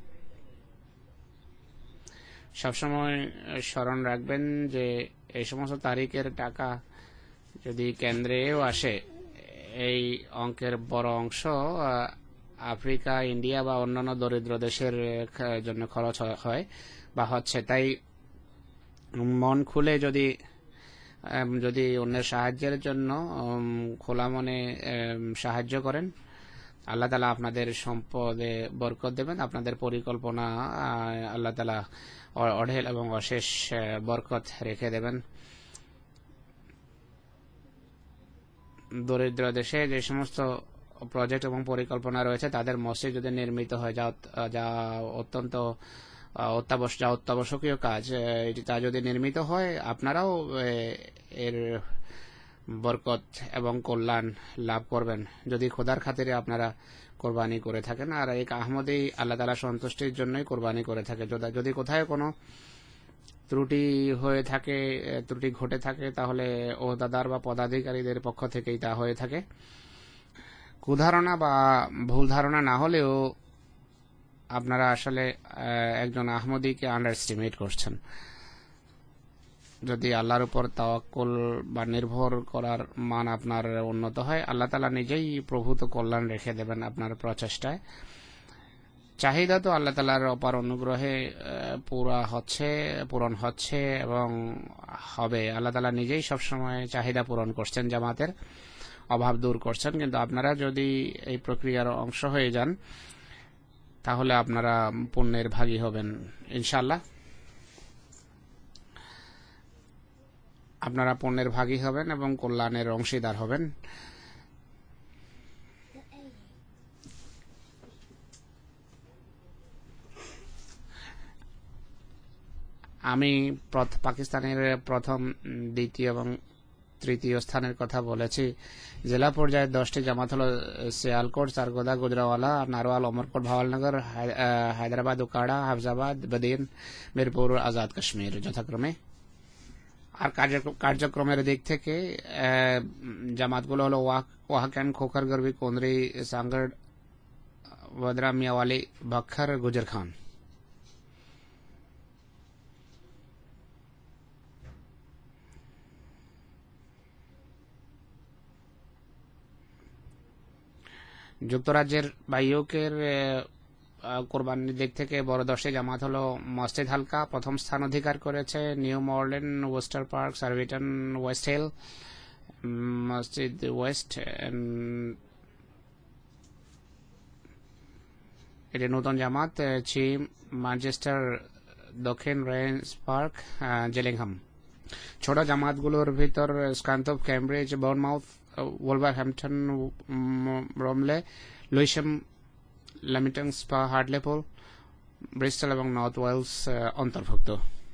সবসময় স্মরণ রাখবেন যে এই সমস্ত তারিখের টাকা যদি কেন্দ্রেও আসে, এই অঙ্কের বড় অংশ আফ্রিকা, ইন্ডিয়া বা অন্যান্য দরিদ্র দেশের জন্য খরচ হয় বা হচ্ছে। তাই মন খুলে যদি অন্যের সাহায্যের জন্য খোলা মনে সাহায্য করেন, আল্লাহ তাআলা আপনাদের সম্পদে বরকত দেবেন, আপনাদের পরিকল্পনা আল্লাহ তাআলা অঢেল এবং অশেষ বরকত রেখে দেবেন। দরিদ্র দেশে যে সমস্ত প্রজেক্ট এবং পরিকল্পনা রয়েছে তাদের মসজিদ যদি নির্মিত হয়, যা অত্যন্ত অত্যাবশ্যকীয় কাজ, তা যদি নির্মিত হয় আপনারাও এর বরকত এবং কল্যাণ লাভ করবেন যদি খোদার খাতিরে আপনারা কোরবানি করে থাকেন। আর এই আহমদি আল্লাহ তাআলা সন্তুষ্টির জন্যই কোরবানি করে থাকে। যদি কোথায় কোনো ত্রুটি হয়ে থাকে, ত্রুটি ঘটে থাকে, তাহলে ওহদাদার বা পদাধিকারীদের পক্ষ থেকেই তা হয়ে থাকে। কুধারণা বা ভুল ধারণা না হলেও আপনারা আসলে একজন আহমদীকে আন্ডারএস্টিমেট করছেন। যদি আল্লাহর উপর তাওয়াক্কুল বা নির্ভর করার মান আপনার উন্নত হয়, আল্লাহ তাআলা নিজেই প্রভূত কল্যাণ রেখে দেবেন আপনার প্রচেষ্টায়। চাহিদা তো আল্লাহ তাআলার অপার অনুগ্রহে পূরণ হচ্ছে এবং হবে। আল্লাহ তাআলা নিজেই সবসময় চাহিদা পূরণ করছেন, জামাতের অভাব দূর করছেন। কিন্তু আপনারা যদি এই প্রক্রিয়ার অংশ হয়ে যান তাহলে আপনারা পুণ্যের ভাগী হবেন ইনশাআল্লাহ। আপনারা পুণ্যের ভাগী হবেন এবং কল্যাণের অংশীদার হবেন। আমি পাকিস্তানের প্রথম, দ্বিতীয় এবং তৃতীয় স্থানের কথা বলেছি। জেলা পর্যায়ে 10টি জামাত হলো সিয়ালকোট, সারগোদা, গুজরাওয়ালা, নারওয়াল, অমরকোট, ভাওয়ালনগর, হায়দ্রাবাদ, উকাড়া, হাফজাবাদ, বদিন, মিরপুর, আজাদ কাশ্মীর যথাক্রমে। আর কার্যক্রমের দিক থেকে জামাতগুলো হলো ওয়াহাকান, খোখর, গরবি, কোন্দ্রি, সাঙ্গড়, ওয়াদরা, মিয়াওয়ালি, বখর, গুজর খান। যুক্তরাজ্যের বা ইউকের কোরবানির দিক থেকে বড় 10টি জামাত হলো মসজিদ হালকা প্রথম স্থান অধিকার করেছে, New Malden, Worcester Park, Surbiton, West Hill, মসজিদ ওয়েস্ট, এটি নতুন জামাত, চিম, ম্যানচেস্টার, দক্ষিণ রেঞ্জ পার্ক, জেলিংহাম। ছোট জামাতগুলোর ভিতর স্কান্তপ, ক্যামব্রিজ, বার্নমাউথ, ওলভারহ্যাম্পটন, রমলে, Lewisham, Leamington Spa, Hartlepool, Bristol এবং নর্থ ওয়েলস অন্তর্ভুক্ত।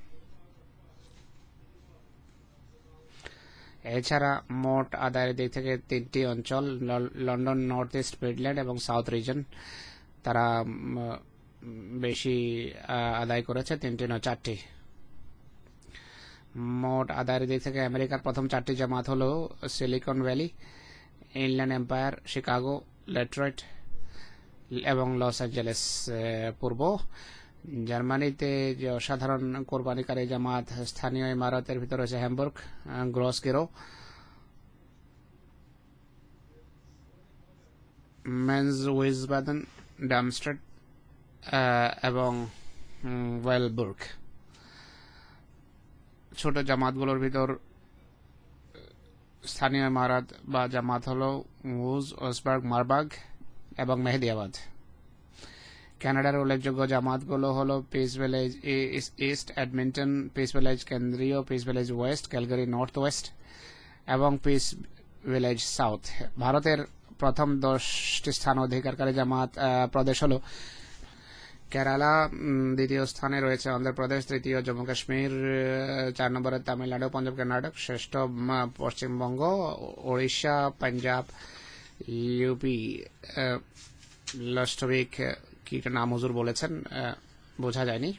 এছাড়া মোট আদায়ের দিক থেকে 3টি অঞ্চল, লন্ডন, নর্থ ইস্ট, মিডল্যান্ড এবং সাউথ রিজন, তারা বেশি আদায় করেছে, 3টি নয় 4টি। মোট আদায়ের দিক থেকে আমেরিকার প্রথম 4টি জামাত হলো Silicon Valley, Inland Empire, Chicago, Detroit এবং লস অ্যাঞ্জেলেস পূর্ব। জার্মানিতে যে অসাধারণ কোরবানিকারী জামাত স্থানীয় ইমারতের ভিতরে রয়েছে হ্যামবুর্গ, গ্রসগিরো, মেন্স উইসবাদেন, ডামস্টেড এবং ওয়েলবুর্গ। ছোট জামাতগুলোর ভিতর স্থানীয় ইমারত বা জামাত হলো উজ, ওসবার্গ, মারবার্গ এবং মেহেদিয়াবাদ। কানাডার উল্লেখযোগ্য জামাতগুলো হলো Peace Village East, Edmonton, Peace Village কেন্দ্রীয়, Peace Village West, Calgary North West এবং পিস ভিলেজ সাউথ। ভারতের প্রথম 10টি স্থান অধিকারকারী জামাত প্রদেশ হলো কেরালা, দ্বিতীয় স্থানে রয়েছে অন্ধ্রপ্রদেশ, তৃতীয় জম্মু কাশ্মীর, 4 নম্বরে তামিলনাড়ু, পঞ্জাব, কর্ণাটক, ষষ্ঠ পশ্চিমবঙ্গ, ওড়িশা, পাঞ্জাব, ইউপি। লস্টবিক কি নাম হুজুর বলেছেন বোঝা যায়নি।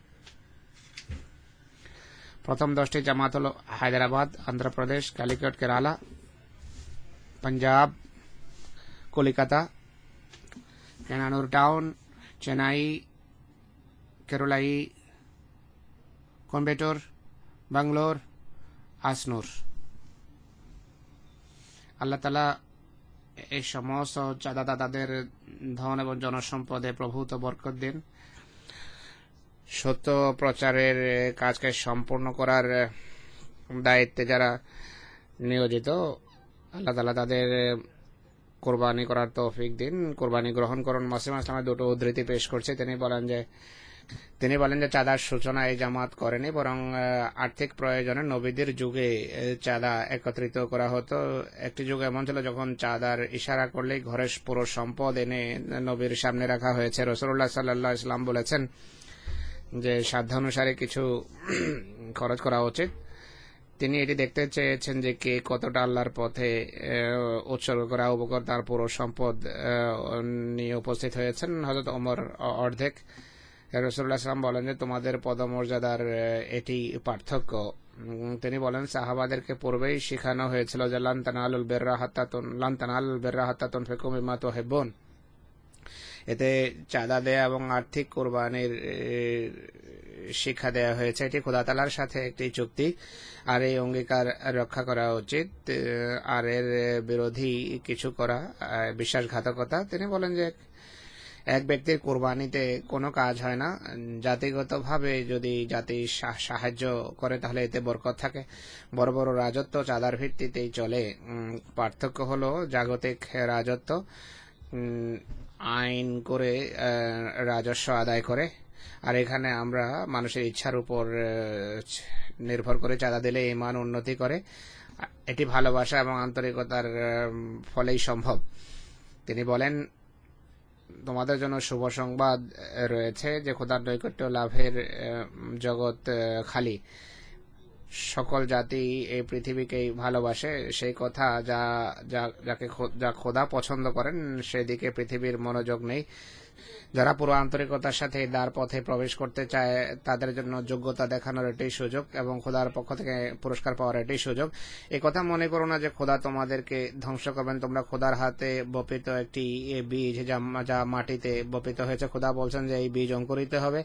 প্রথম 10টি জামাত হলো হায়দ্রাবাদ, অন্ধ্রপ্রদেশ, কালিকট, কেরালা, পাঞ্জাব, কলিকাতা, কেনানুর টাউন, চেন্নাই, কেরলাই, কোয়েম্বাটোর, বাঙ্গালোর, আসনুর। আল্লাহ তাআলা এই সমস্ত চাঁদাদাতাদের ধন এবং জনসম্পদে প্রভূত বরকত দিন। সত্য প্রচারের কাজকে সম্পূর্ণ করার দায়িত্বে যারা নিয়োজিত, আল্লাহ তাআলা তাদের কোরবানি করার তৌফিক দিন, কোরবানি গ্রহণ করুন। মাসিম আসলামের 2টো উদ্ধৃতি পেশ করছে। তিনি বলেন যে চাঁদার সূচনা এই জামাত করেনি, বরং আর্থিক প্রয়োজনে নবীদের যুগে চাঁদা একত্রিত করা হতো। একটি যুগ এমন ছিল যখন চাঁদার ইশারা করলেই ঘরের পুরো সম্পদ এনে নবীর সামনে রাখা হয়েছে। রাসূলুল্লাহ সাল্লাল্লাহু আলাইহি ওয়াসাল্লাম বলেছেন যে সাধ্যানুসারে কিছু খরচ করা উচিত। তিনি এটি দেখতে চেয়েছেন যে কে কতটা আল্লাহর পথে উৎসর্গ করা উপকর তার পুরো সম্পদ নিয়ে উপস্থিত হয়েছেন। হযরত ওমর অর্ধেক। রাসূলুল্লাহ সাল্লাল্লাহু আলাইহি ওয়াসাল্লাম বলেন যে তোমাদের পদমর্যাদার এটি পার্থক্য। তিনি বলেন সাহাবাদেরকে পূর্বেই শেখানো হয়েছিল যে লান তানালুল বিররা হাত্তা তুনফিকু মিম্মা তুহিব্বুন। এতে চাঁদা দেয়া এবং আর্থিক কোরবানির শিক্ষা দেয়া হয়েছে। এটি খোদা তাআলার সাথে একটি চুক্তি, আর এই অঙ্গীকার রক্ষা করা উচিত। আর এর বিরোধী কিছু করা বিশ্বাসঘাতকতা। তিনি বলেন যে এক ব্যক্তির কোরবানিতে কোনো কাজ হয় না। জাতিগতভাবে যদি জাতি সাহায্য করে তাহলে এতে বরকত থাকে। বড় বড় রাজত্ব চাঁদার ভিত্তিতেই চলে। পার্থক্য হলো জাগতিক রাজত্ব আইন করে রাজস্ব আদায় করে, আর এখানে আমরা মানুষের ইচ্ছার উপর নির্ভর করে চাঁদা দিলে ঈমান উন্নতি করে। এটি ভালোবাসা এবং আন্তরিকতার ফলেই সম্ভব। তিনি বলেন তোমাদের জন্য শুভ সংবাদ রয়েছে যে খোদার নৈকট্য লাভের জগৎ খালি। সকল জাতি এই পৃথিবীকেই ভালোবাসে। সেই কথা যা খোদা পছন্দ করেন সেদিকে পৃথিবীর মনোযোগ নেই। যারা পুরো আন্তরিকতার সাথে দ্বার পথে প্রবেশ করতে চায় তাদের জন্য যোগ্যতা দেখানোর এটাই সুযোগ এবং খোদার পক্ষ থেকে পুরস্কার পাওয়ার এটাই সুযোগ। এই কথা মনে করো না যে খোদা তোমাদেরকে ধ্বংস করবেন। তোমরা খোদার হাতে বপিত একটি বীজ যা মাটিতে বপিত হয়েছে। খোদা বলছেন যে এই বীজ অঙ্কুরিত হবে,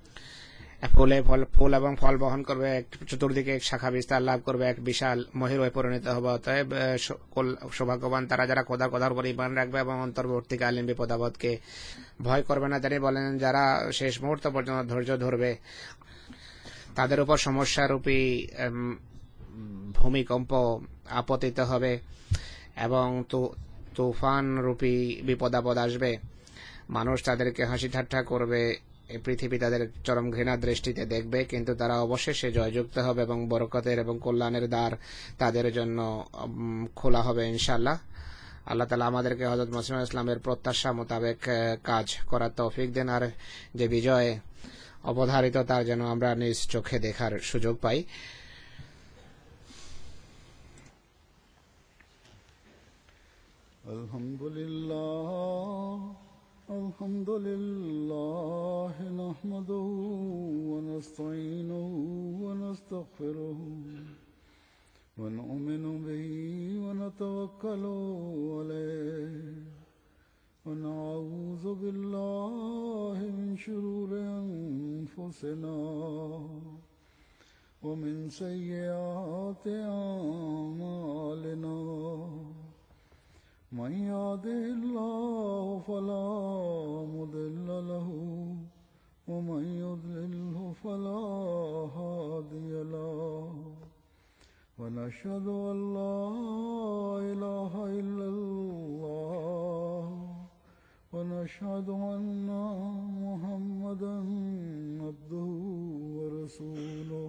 ফুল এবং ফল বহন করবে, চতুর্দিকে এক শাখা বিস্তার লাভ করবে, এক বিশাল মহির হয়ে পরিণত হবে। অতএব সৌভাগ্যবান তারা যারা খোদার উপর ঈমান রাখবে এবং অন্তর্বর্তীকালীন বিপদাবদকে ভয় করবে না। তিনি বলেন যারা শেষ মুহূর্ত পর্যন্ত ধৈর্য ধরবে তাদের উপর সমস্যারূপী ভূমিকম্প আপতিত হবে এবং তুফান রূপী বিপদাবদ আসবে। মানুষ তাদেরকে হাসি ঠাট্টা করবে এই পৃথিবী তাদের চরম ঘৃণা দৃষ্টিতে দেখবে, কিন্তু তারা অবশেষে জয়যুক্ত হবে এবং বরকতের এবং কল্যাণের দ্বার তাদের জন্য খোলা হবে ইনশাআল্লাহ। আল্লাহ তাআলা আমাদেরকে হযরত মুসলিম ইসলামের প্রত্যাশা মোতাবেক কাজ করার তৌফিক দেন, আর যে বিজয় অবধারিত তার যেন আমরা নিজ চোখে দেখার সুযোগ পাই।
আলহামদুলিল্লাহ নাহমাদুহু ওয়া নাস্তাঈনুহু ওয়া নাস্তাগফিরুহু ওয়া নু'মিনু বিহি ওয়া নাতাওয়াক্কালু আলাইহি ওয়া না'উযু বিল্লাহি মিন শুরুরি আনফুসিনা ওয়া মিন সাইয়্যাতি আ'মালিনা। من يهده الله فلا مضل له ومن يضلله فلا هادي له ونشهد أن لا إله إلا الله ونشهد أن محمدا عبده ورسوله.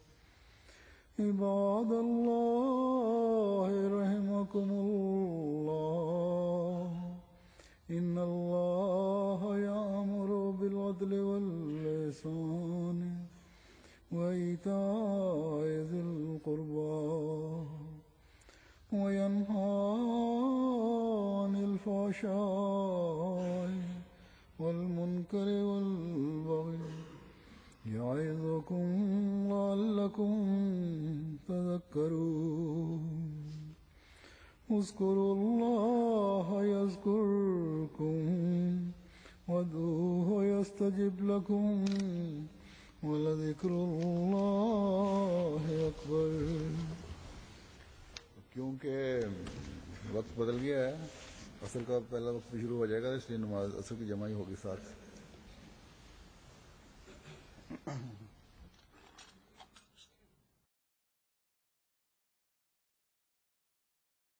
عباد الله رحمكم الله إن الله يأمر بالعدل والإحسان وإيتاء ذي القربى وينهى عن الفحشاء والمنكر والبغي يعظكم لعلكم تذكرون. اذكروا الله يذكركم وادعوه يستجب لكم ولذكر الله أكبر. क्योंकि वक्त बदल गया है, असर का पहला वक्त भी शुरू हो जाएगा, इसलिए नमाज असर की जमाई होगी साथ।